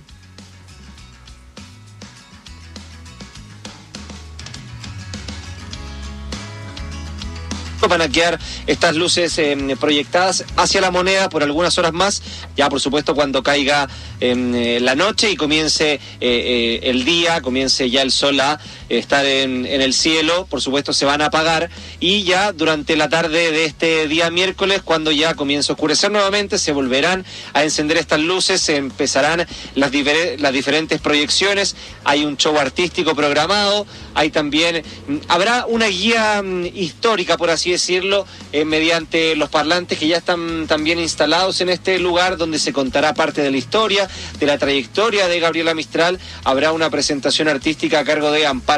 P: Van a quedar estas luces eh, proyectadas hacia la moneda por algunas horas más, ya por supuesto cuando caiga eh, la noche y comience eh, eh, el día, comience ya el sol a eh, estar en, en el cielo, por supuesto se van a apagar, y ya durante la tarde de este día miércoles, cuando ya comience a oscurecer nuevamente, se volverán a encender estas luces, se empezarán las, difer- las diferentes proyecciones. Hay un show artístico programado, hay también, habrá una guía um, histórica, por así decirlo, eh, mediante los parlantes que ya están también instalados en este lugar, donde se contará parte de la historia, de la trayectoria de Gabriela Mistral. Habrá una presentación artística a cargo de Amparo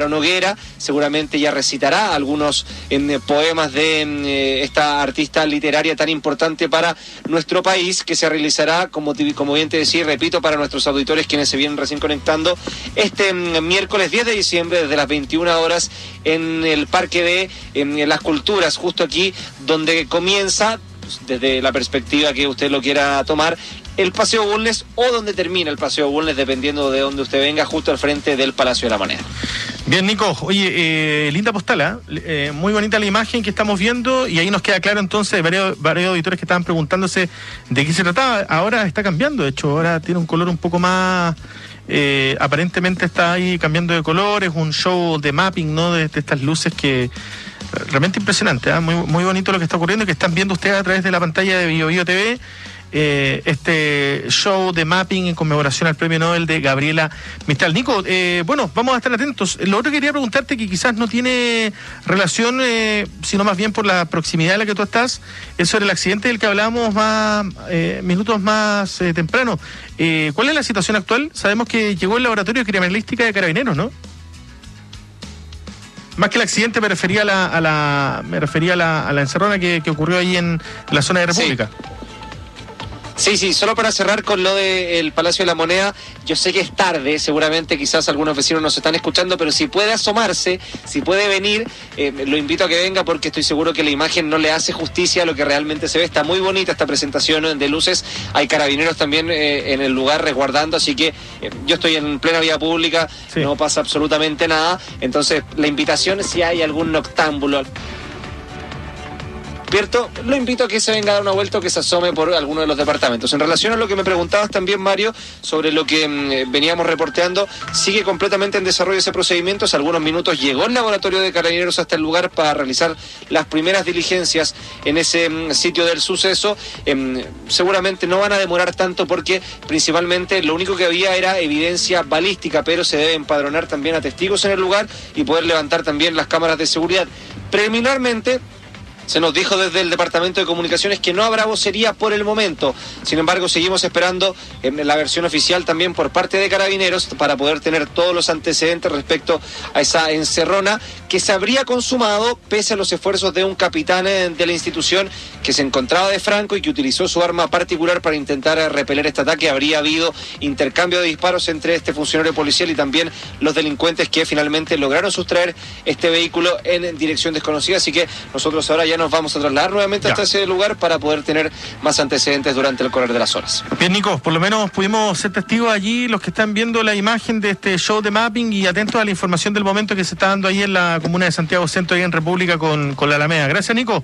P: Bárbara Noguera, seguramente ya recitará algunos en, poemas de en, esta artista literaria tan importante para nuestro país, que se realizará, como, como bien te decía y repito, para nuestros auditores quienes se vienen recién conectando, este en, miércoles diez de diciembre desde las veintiuna horas en el Parque de en, las Culturas, justo aquí donde comienza, desde la perspectiva que usted lo quiera tomar, el Paseo Bulnes, o donde termina el Paseo Bulnes, dependiendo de donde usted venga, justo al frente del Palacio de la Moneda.
A: Bien, Nico, oye, eh, linda postal, ¿eh? Eh, muy bonita la imagen que estamos viendo, y ahí nos queda claro entonces, varios, varios auditores que estaban preguntándose de qué se trataba. Ahora está cambiando, de hecho, ahora tiene un color un poco más... Eh, aparentemente está ahí cambiando de color, es un show de mapping, ¿no? De, de estas luces que... Realmente impresionante, ¿eh? muy, muy bonito lo que está ocurriendo, que están viendo ustedes a través de la pantalla de Bio Bio T V, eh, este show de mapping en conmemoración al Premio Nobel de Gabriela Mistral. Nico, eh, bueno, vamos a estar atentos. Lo otro que quería preguntarte, que quizás no tiene relación, eh, sino más bien por la proximidad en la que tú estás, es sobre el accidente del que hablábamos más eh, minutos más eh, temprano. Eh, ¿Cuál es la situación actual? Sabemos que llegó el laboratorio de criminalística de Carabineros, ¿no? Más que el accidente me refería a la, a la me refería a la, a la encerrona que, que ocurrió ahí en la zona de República.
P: Sí. Sí, sí, solo para cerrar con lo del Palacio de la Moneda, yo sé que es tarde, seguramente quizás algunos vecinos nos están escuchando, pero si puede asomarse, si puede venir, eh, lo invito a que venga, porque estoy seguro que la imagen no le hace justicia a lo que realmente se ve. Está muy bonita esta presentación de luces, hay carabineros también eh, en el lugar resguardando, así que eh, yo estoy en plena vía pública, sí. No pasa absolutamente nada, entonces la invitación, si hay algún noctámbulo ¿cierto? Lo invito a que se venga a dar una vuelta o que se asome por alguno de los departamentos. En relación a lo que me preguntabas también, Mario, sobre lo que mmm, veníamos reporteando, sigue completamente en desarrollo ese procedimiento. Hace algunos minutos llegó el laboratorio de Carabineros hasta el lugar para realizar las primeras diligencias en ese mmm, sitio del suceso. Eh, seguramente no van a demorar tanto, porque principalmente lo único que había era evidencia balística, pero se debe empadronar también a testigos en el lugar y poder levantar también las cámaras de seguridad. Preliminarmente se nos dijo desde el Departamento de Comunicaciones que no habrá vocería por el momento. Sin embargo, seguimos esperando en la versión oficial también por parte de Carabineros para poder tener todos los antecedentes respecto a esa encerrona que se habría consumado pese a los esfuerzos de un capitán de la institución que se encontraba de franco y que utilizó su arma particular para intentar repeler este ataque. Habría habido intercambio de disparos entre este funcionario policial y también los delincuentes que finalmente lograron sustraer este vehículo en dirección desconocida. Así que nosotros ahora ya nos vamos a trasladar nuevamente ya hasta ese lugar para poder tener más antecedentes durante el correr de las horas.
A: Bien, Nico, por lo menos pudimos ser testigos allí, los que están viendo la imagen de este show de mapping, y atentos a la información del momento que se está dando ahí en la comuna de Santiago Centro, ahí en República, con, con la Alameda. Gracias, Nico.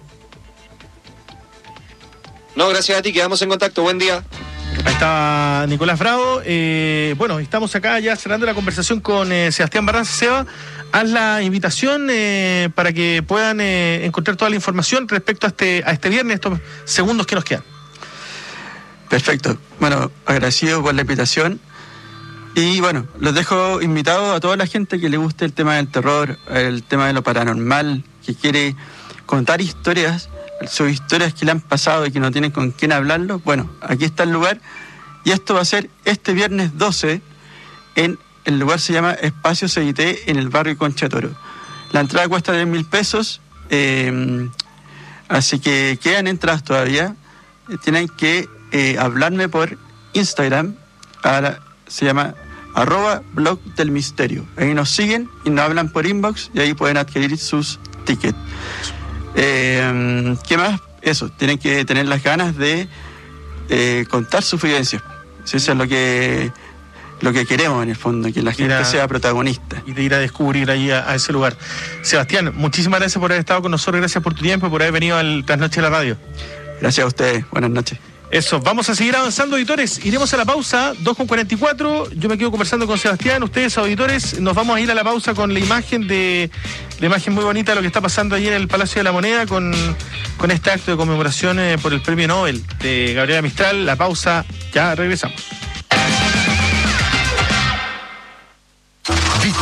P: No, gracias a ti, quedamos en contacto, buen día.
A: Ahí está Nicolás Bravo. Eh, bueno, estamos acá ya cerrando la conversación con eh, Sebastián Barranza. Seba, haz la invitación eh, para que puedan eh, encontrar toda la información respecto a este, a este viernes, estos segundos que nos quedan.
O: Perfecto. Bueno, agradecido por la invitación. Y bueno, los dejo invitados a toda la gente que le guste el tema del terror, el tema de lo paranormal, que quiere contar historias, sus historias que le han pasado y que no tienen con quién hablarlo. Bueno, aquí está el lugar, y esto va a ser este viernes doce, en el lugar se llama Espacio C I T, en el barrio Concha Toro. La entrada cuesta diez mil pesos, eh, así que quedan entradas todavía. Tienen que eh, hablarme por Instagram, ahora se llama arroba blog del misterio. Ahí nos siguen y nos hablan por inbox, y ahí pueden adquirir sus tickets. Eh, ¿Qué más? Eso, tienen que tener las ganas de eh, contar sus vivencias. Eso es lo que lo que queremos en el fondo, que la gente a, sea protagonista.
A: Y de ir a descubrir ahí a, a ese lugar. Sebastián, muchísimas gracias por haber estado con nosotros, gracias por tu tiempo y por haber venido al Trasnoche de la Radio.
O: Gracias a ustedes, buenas noches.
A: Eso, vamos a seguir avanzando, auditores. Iremos a la pausa, dos con cuarenta y cuatro. Yo me quedo conversando con Sebastián. Ustedes, auditores, nos vamos a ir a la pausa con la imagen de la imagen muy bonita de lo que está pasando allí en el Palacio de la Moneda con, con este acto de conmemoración eh, por el Premio Nobel de Gabriela Mistral. La pausa, ya regresamos.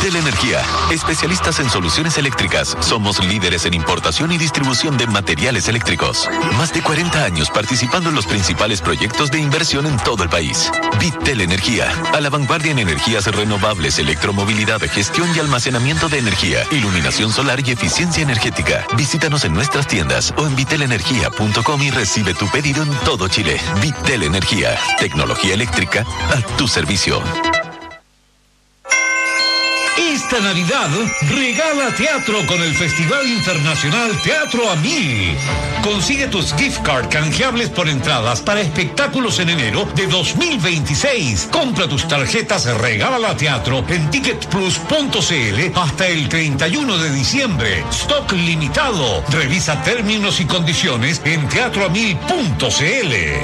Q: Vitel Energía, especialistas en soluciones eléctricas. Somos líderes en importación y distribución de materiales eléctricos. Más de cuarenta años participando en los principales proyectos de inversión en todo el país. Vitel Energía, a la vanguardia en energías renovables, electromovilidad, gestión y almacenamiento de energía, iluminación solar y eficiencia energética. Visítanos en nuestras tiendas o en vitel energía punto com y recibe tu pedido en todo Chile. Vitel Energía, tecnología eléctrica a tu servicio.
R: Esta Navidad regala teatro con el Festival Internacional Teatro a Mil. Consigue tus gift card canjeables por entradas para espectáculos en enero de dos mil veintiséis. Compra tus tarjetas Regala Teatro en ticket plus punto c l hasta el treinta y uno de diciembre. Stock limitado. Revisa términos y condiciones en teatro a mil punto c l.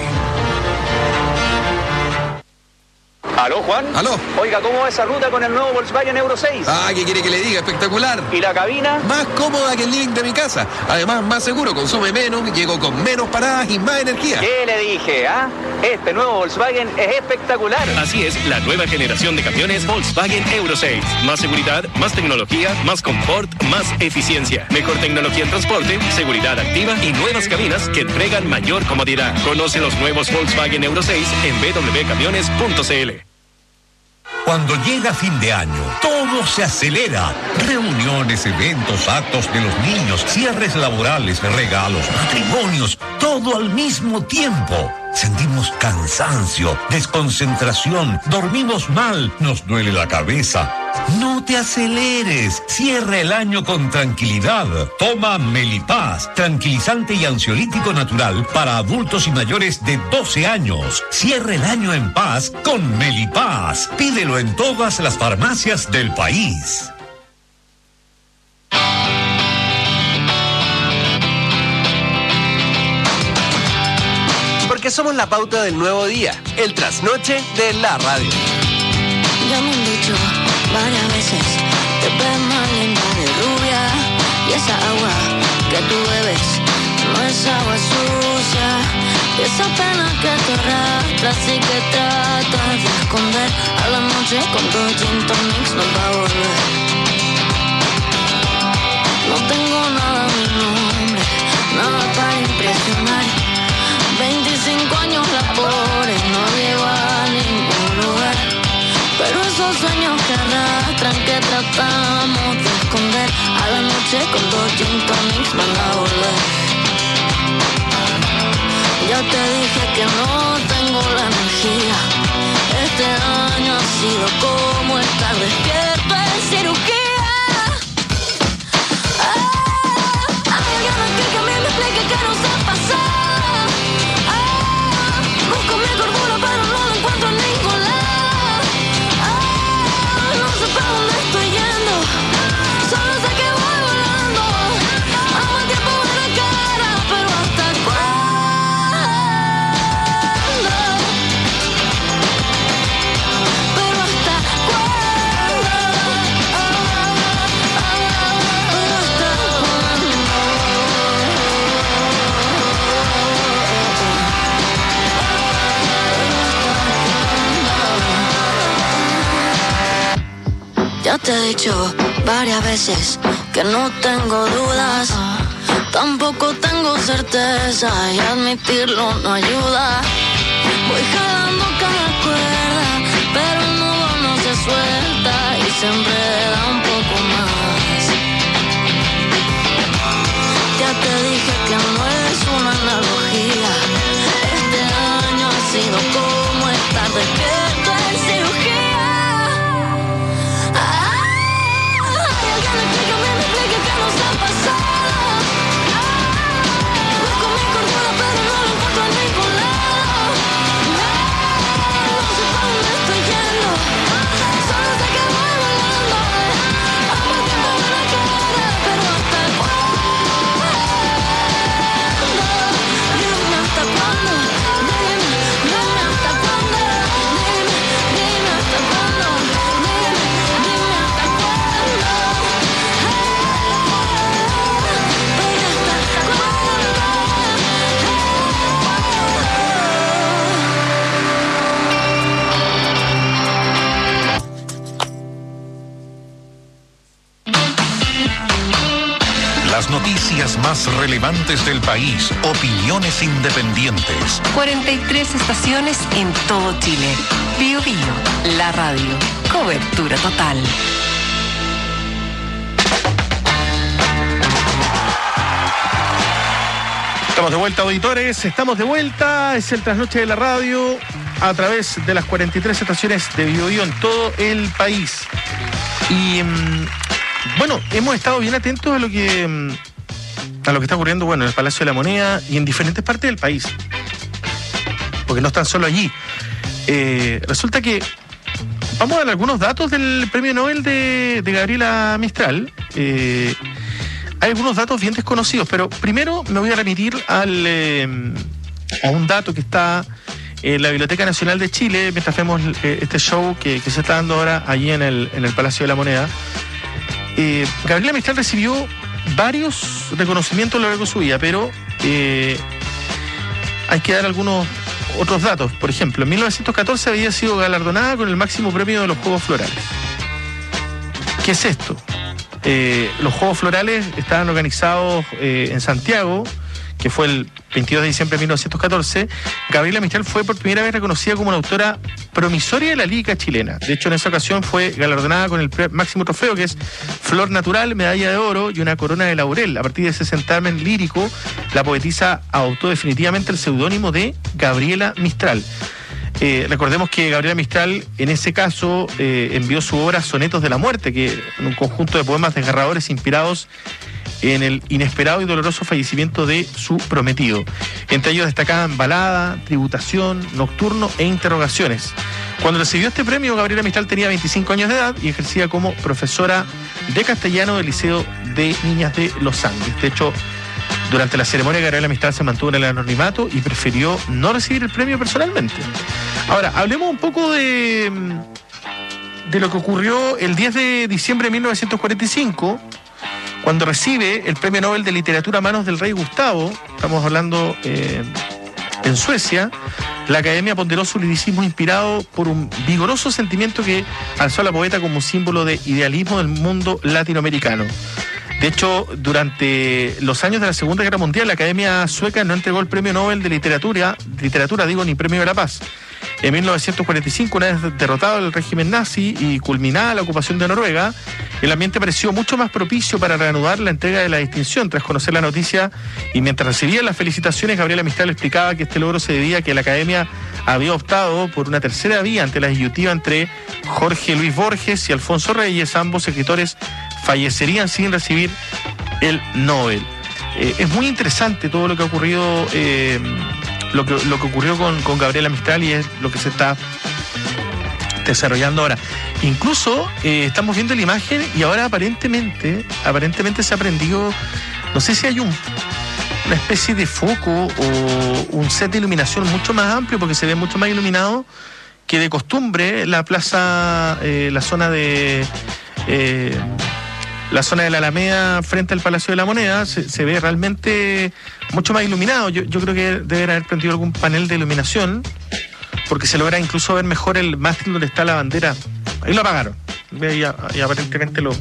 S: ¿Aló, Juan?
H: ¿Aló?
S: Oiga, ¿cómo va esa ruta con el nuevo Volkswagen Euro seis?
H: Ah, ¿qué quiere que le diga? Espectacular.
S: ¿Y la cabina?
H: Más cómoda que el living de mi casa. Además, más seguro, consume menos, llego con menos paradas y más energía.
S: ¿Qué le dije, ah? Este nuevo Volkswagen es espectacular.
J: Así es, la nueva generación de camiones Volkswagen Euro seis. Más seguridad, más tecnología, más confort, más eficiencia. Mejor tecnología en transporte, seguridad activa y nuevas cabinas que entregan mayor comodidad. Conoce los nuevos Volkswagen Euro seis en w w w punto camiones punto c l.
R: Cuando llega fin de año, todo se acelera. Reuniones, eventos, actos de los niños, cierres laborales, regalos, matrimonios, todo al mismo tiempo. Sentimos cansancio, desconcentración, dormimos mal, nos duele la cabeza. No te aceleres, cierra el año con tranquilidad. Toma Melipaz, tranquilizante y ansiolítico natural para adultos y mayores de doce años. Cierra el año en paz con Melipaz. Pídelo en todas las farmacias del país.
N: Porque somos la pauta del nuevo día, el trasnoche de la radio.
T: Ya me han dicho varias veces, te ves más linda de rubia, y esa agua que tú bebes no es agua sucia, y esa pena que te arrastras y que tratas de esconder, a la noche con dos gin tonics nos va a volver. No tengo nada a mi nombre, nada para impresionar, veinticinco años labores, no llego a ningún lugar. Pero esos sueños que arrastran, que tratamos de esconder, a la noche con dos gin tonics van a volver. Ya te dije que no tengo la energía. Este año ha sido como estar despierto en cirugía. Ah, hay alguien aquí que a mí me explique que no sé pasar. Ah, busco mi cordura pero no la encuentro en ningún lado. No sé para dónde estoy yendo, solo sé que voy volando. Amo el tiempo en la cara, pero hasta cuándo, pero hasta cuándo, pero hasta cuándo. Ya te he dicho varias veces que no tengo dudas, tampoco tengo certeza y admitirlo no ayuda. Voy jalando cada cuerda, pero el nudo no se suelta y se enreda un poco más. Ya te dije que no es una analogía, este año ha sido como estar despierto en cirugía.
B: Las noticias más relevantes del país, opiniones independientes.
C: cuarenta y tres estaciones en todo Chile. Bio Bio, la radio. Cobertura total.
A: Estamos de vuelta, auditores, estamos de vuelta, es el Trasnoche de la Radio a través de las cuarenta y tres estaciones de Bio Bio en todo el país. Y mmm, bueno, hemos estado bien atentos a lo que mmm, a lo que está ocurriendo, bueno, en el Palacio de la Moneda y en diferentes partes del país, porque no están solo allí. Eh, resulta que vamos a dar algunos datos del Premio Nobel de, de Gabriela Mistral. Eh, Hay algunos datos bien desconocidos, pero primero me voy a remitir al, eh, a un dato que está en la Biblioteca Nacional de Chile, mientras vemos eh, este show que, que se está dando ahora allí en el, en el Palacio de la Moneda. Eh, Gabriela Mistral recibió varios reconocimientos a lo largo de su vida, pero eh, hay que dar algunos otros datos. Por ejemplo, en mil novecientos catorce había sido galardonada con el máximo premio de los Juegos Florales. ¿Qué es esto? Eh, los Juegos Florales estaban organizados eh, en Santiago, que fue el veintidós de diciembre de mil novecientos catorce. Gabriela Mistral fue por primera vez reconocida como una autora promisoria de la lírica chilena. De hecho, en esa ocasión fue galardonada con el máximo trofeo, que es Flor Natural, medalla de oro y una corona de laurel. A partir de ese certamen lírico, la poetisa adoptó definitivamente el seudónimo de Gabriela Mistral. Eh, recordemos que Gabriela Mistral, en ese caso, eh, envió su obra Sonetos de la Muerte, que es un conjunto de poemas desgarradores inspirados en el inesperado y doloroso fallecimiento de su prometido. Entre ellos destacaban Balada, Tributación, Nocturno e Interrogaciones. Cuando recibió este premio, Gabriela Mistral tenía veinticinco años de edad y ejercía como profesora de castellano del Liceo de Niñas de Los Andes. De hecho, durante la ceremonia, Gabriela Mistral se mantuvo en el anonimato y prefirió no recibir el premio personalmente. Ahora, hablemos un poco de, de lo que ocurrió el diez de diciembre de mil novecientos cuarenta y cinco, cuando recibe el Premio Nobel de Literatura a manos del rey Gustavo. Estamos hablando eh, en Suecia. La Academia ponderó su liricismo inspirado por un vigoroso sentimiento que alzó a la poeta como un símbolo de idealismo del mundo latinoamericano. De hecho, durante los años de la Segunda Guerra Mundial, la Academia Sueca no entregó el Premio Nobel de Literatura, literatura digo, ni Premio de la Paz. En mil novecientos cuarenta y cinco, una vez derrotado el régimen nazi y culminada la ocupación de Noruega, el ambiente pareció mucho más propicio para reanudar la entrega de la distinción. Tras conocer la noticia y mientras recibía las felicitaciones, Gabriela Mistral explicaba que este logro se debía a que la Academia había optado por una tercera vía ante la disyuntiva entre Jorge Luis Borges y Alfonso Reyes. Ambos escritores fallecerían sin recibir el Nobel. Eh, es muy interesante todo lo que ha ocurrido, eh, lo que, lo que ocurrió con, con Gabriela Mistral, y es lo que se está desarrollando ahora. Incluso eh, estamos viendo la imagen y ahora aparentemente, aparentemente se ha prendido, no sé si hay un, una especie de foco o un set de iluminación mucho más amplio, porque se ve mucho más iluminado que de costumbre la plaza, eh, la zona de... Eh, la zona de la Alameda frente al Palacio de la Moneda se, se ve realmente mucho más iluminado. Yo, yo creo que deben haber prendido algún panel de iluminación, porque se logra incluso ver mejor el mástil donde está la bandera. Ahí lo apagaron. Y, y aparentemente lo,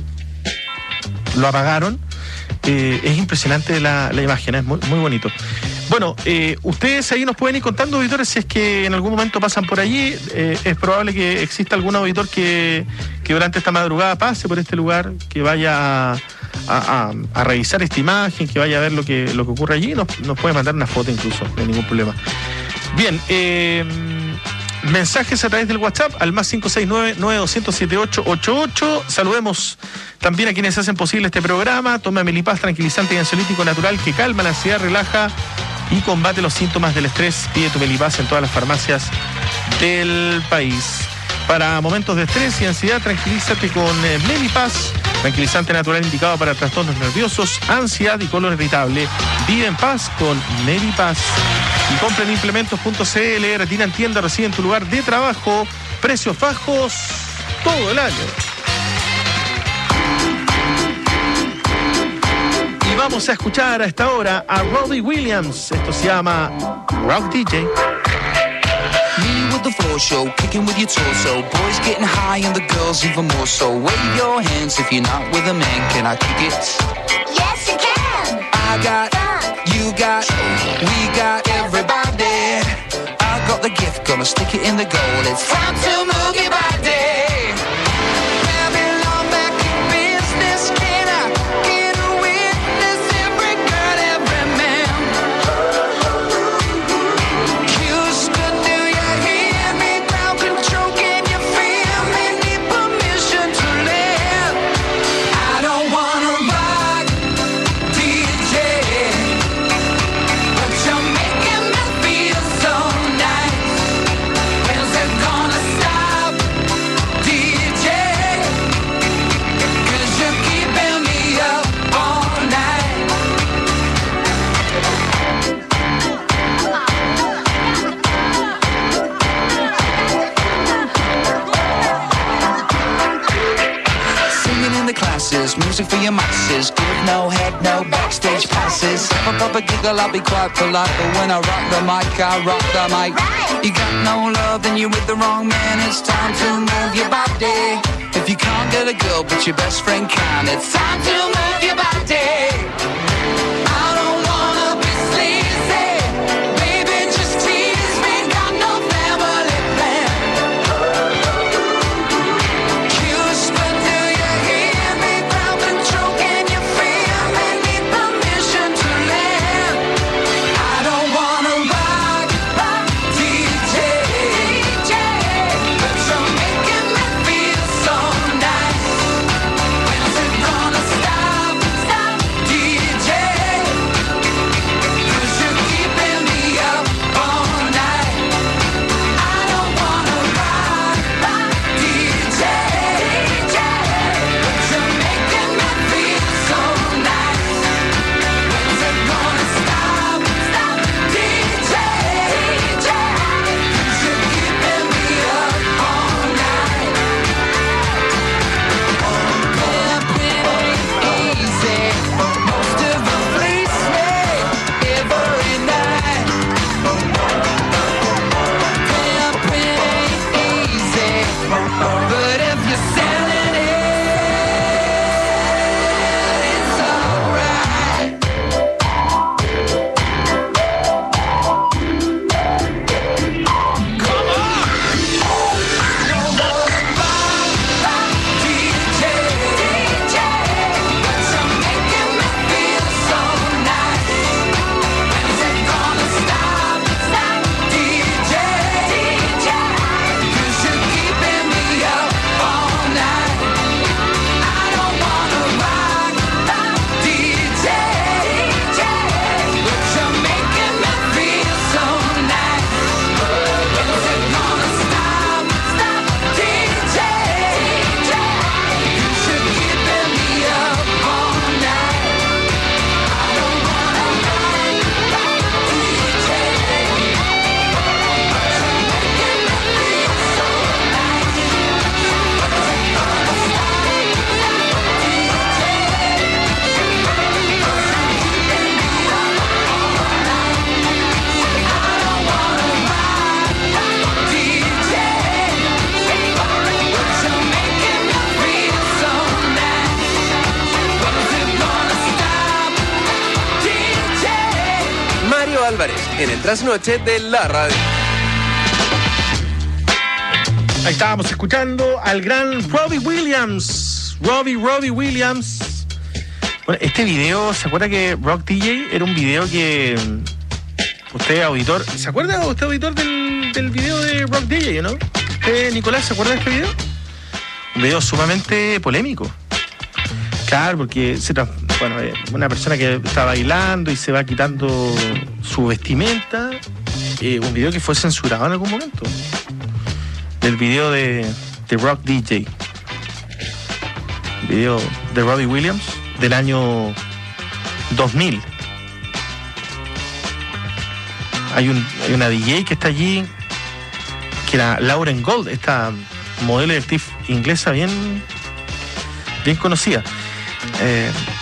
A: lo apagaron. Eh, es impresionante la, la imagen, es muy, muy bonito. Bueno, eh, ustedes ahí nos pueden ir contando, auditores, si es que en algún momento pasan por allí. Eh, es probable que exista algún auditor que, que durante esta madrugada pase por este lugar, que vaya a, a, a revisar esta imagen, que vaya a ver lo que, lo que ocurre allí. Nos, nos puede mandar una foto incluso, no hay ningún problema. Bien, eh, mensajes a través del WhatsApp al más cinco seis nueve, nueve dos cero cero, siete ocho ocho ocho. Saludemos también a quienes hacen posible este programa. Toma Melipaz, tranquilizante y ansiolítico natural que calma la ansiedad, relaja y combate los síntomas del estrés. Pide tu Melipaz en todas las farmacias del país. Para momentos de estrés y ansiedad, tranquilízate con eh, Melipaz, tranquilizante natural indicado para trastornos nerviosos, ansiedad y colon irritable. Vive en paz con Melipaz. Y compren implementos punto c l, retira en tienda, recibe en tu lugar de trabajo, precios bajos todo el año. Y vamos a escuchar a esta hora a Robbie Williams. Esto se llama Rock D J.
M: Me with the floor show, kicking with your torso. Boys getting high and the girls even more so. Wave your hands if you're not with a man. Can I kick it? Yes, you can. I got, you got, we got everybody. I got the gift, gonna stick it in the goal. It's time to move your body. Babylon back in business. Can I get a witness? Every girl, every man. Houston, do you hear me? Ground control, can you feel me? Need permission to live. I don't wanna rock, D J, but you're making me feel so nice. When's it gonna stop, D J? 'Cause you're keeping me up all night. Singing in the classes, music for your masses. Give no head, no backstage passes. If I pop a giggle, I'll be quite polite. But when I rock the mic, I rock the mic. You got no love, then you're with the wrong man. It's time to move your body. If you can't get a girl, but your best friend can, it's time to move your body. I don't wanna be sleazy. Baby, just tease me. Got no family plan. Houston, do you hear me? Ground control, can you feel me? Need permission to land. I don't wanna rock, rock, D J, but you're making me feel so nice. When's it gonna stop, stop, D J? 'Cause you're keeping me up all night. I don't wanna rock, rock, D J, but you're making me feel so nice. When's it gonna stop, stop, D J? 'Cause you're keeping me up all night. Pimpin' ain't easy. Most of them fleece me every night. Pimpin' ain't easy, but if you're selling it, it's alright. Come on! D J, but you're making me feel so nice. When's it gonna stop, stop, D J? 'Cause you're keeping me up all night. I don't wanna rock, rock, D J, but you're making me feel so nice. When's it gonna stop, stop, D J? 'Cause you're keeping me up all night. I don't wanna rock, rock, D J, but you're making me feel so nice. When's it gonna stop, stop, D J? 'Cause you're keeping me up all night. I don't wanna rock, rock, D J, but you're making me feel so nice. When's it gonna stop, D J?
N: Mario Álvarez, en el trasnoche de la radio.
A: Ahí estábamos escuchando al gran Robbie Williams. Robbie, Robbie Williams. Bueno, este video, ¿se acuerda que Rock D J era un video que mm, usted, auditor, ¿se acuerda usted, auditor, del, del video de Rock D J, no? ¿Usted, Nicolás, se acuerda de este video? Un video sumamente polémico. Claro, porque se tra- bueno, eh, una persona que está bailando y se va quitando su vestimenta. Eh, un video que fue censurado en algún momento. El video de, de Rock D J. Video de Robbie Williams del año dos mil. Hay, un, hay una D J que está allí, que era Lauren Gold, esta modelo y actriz inglesa bien, bien conocida. Eh,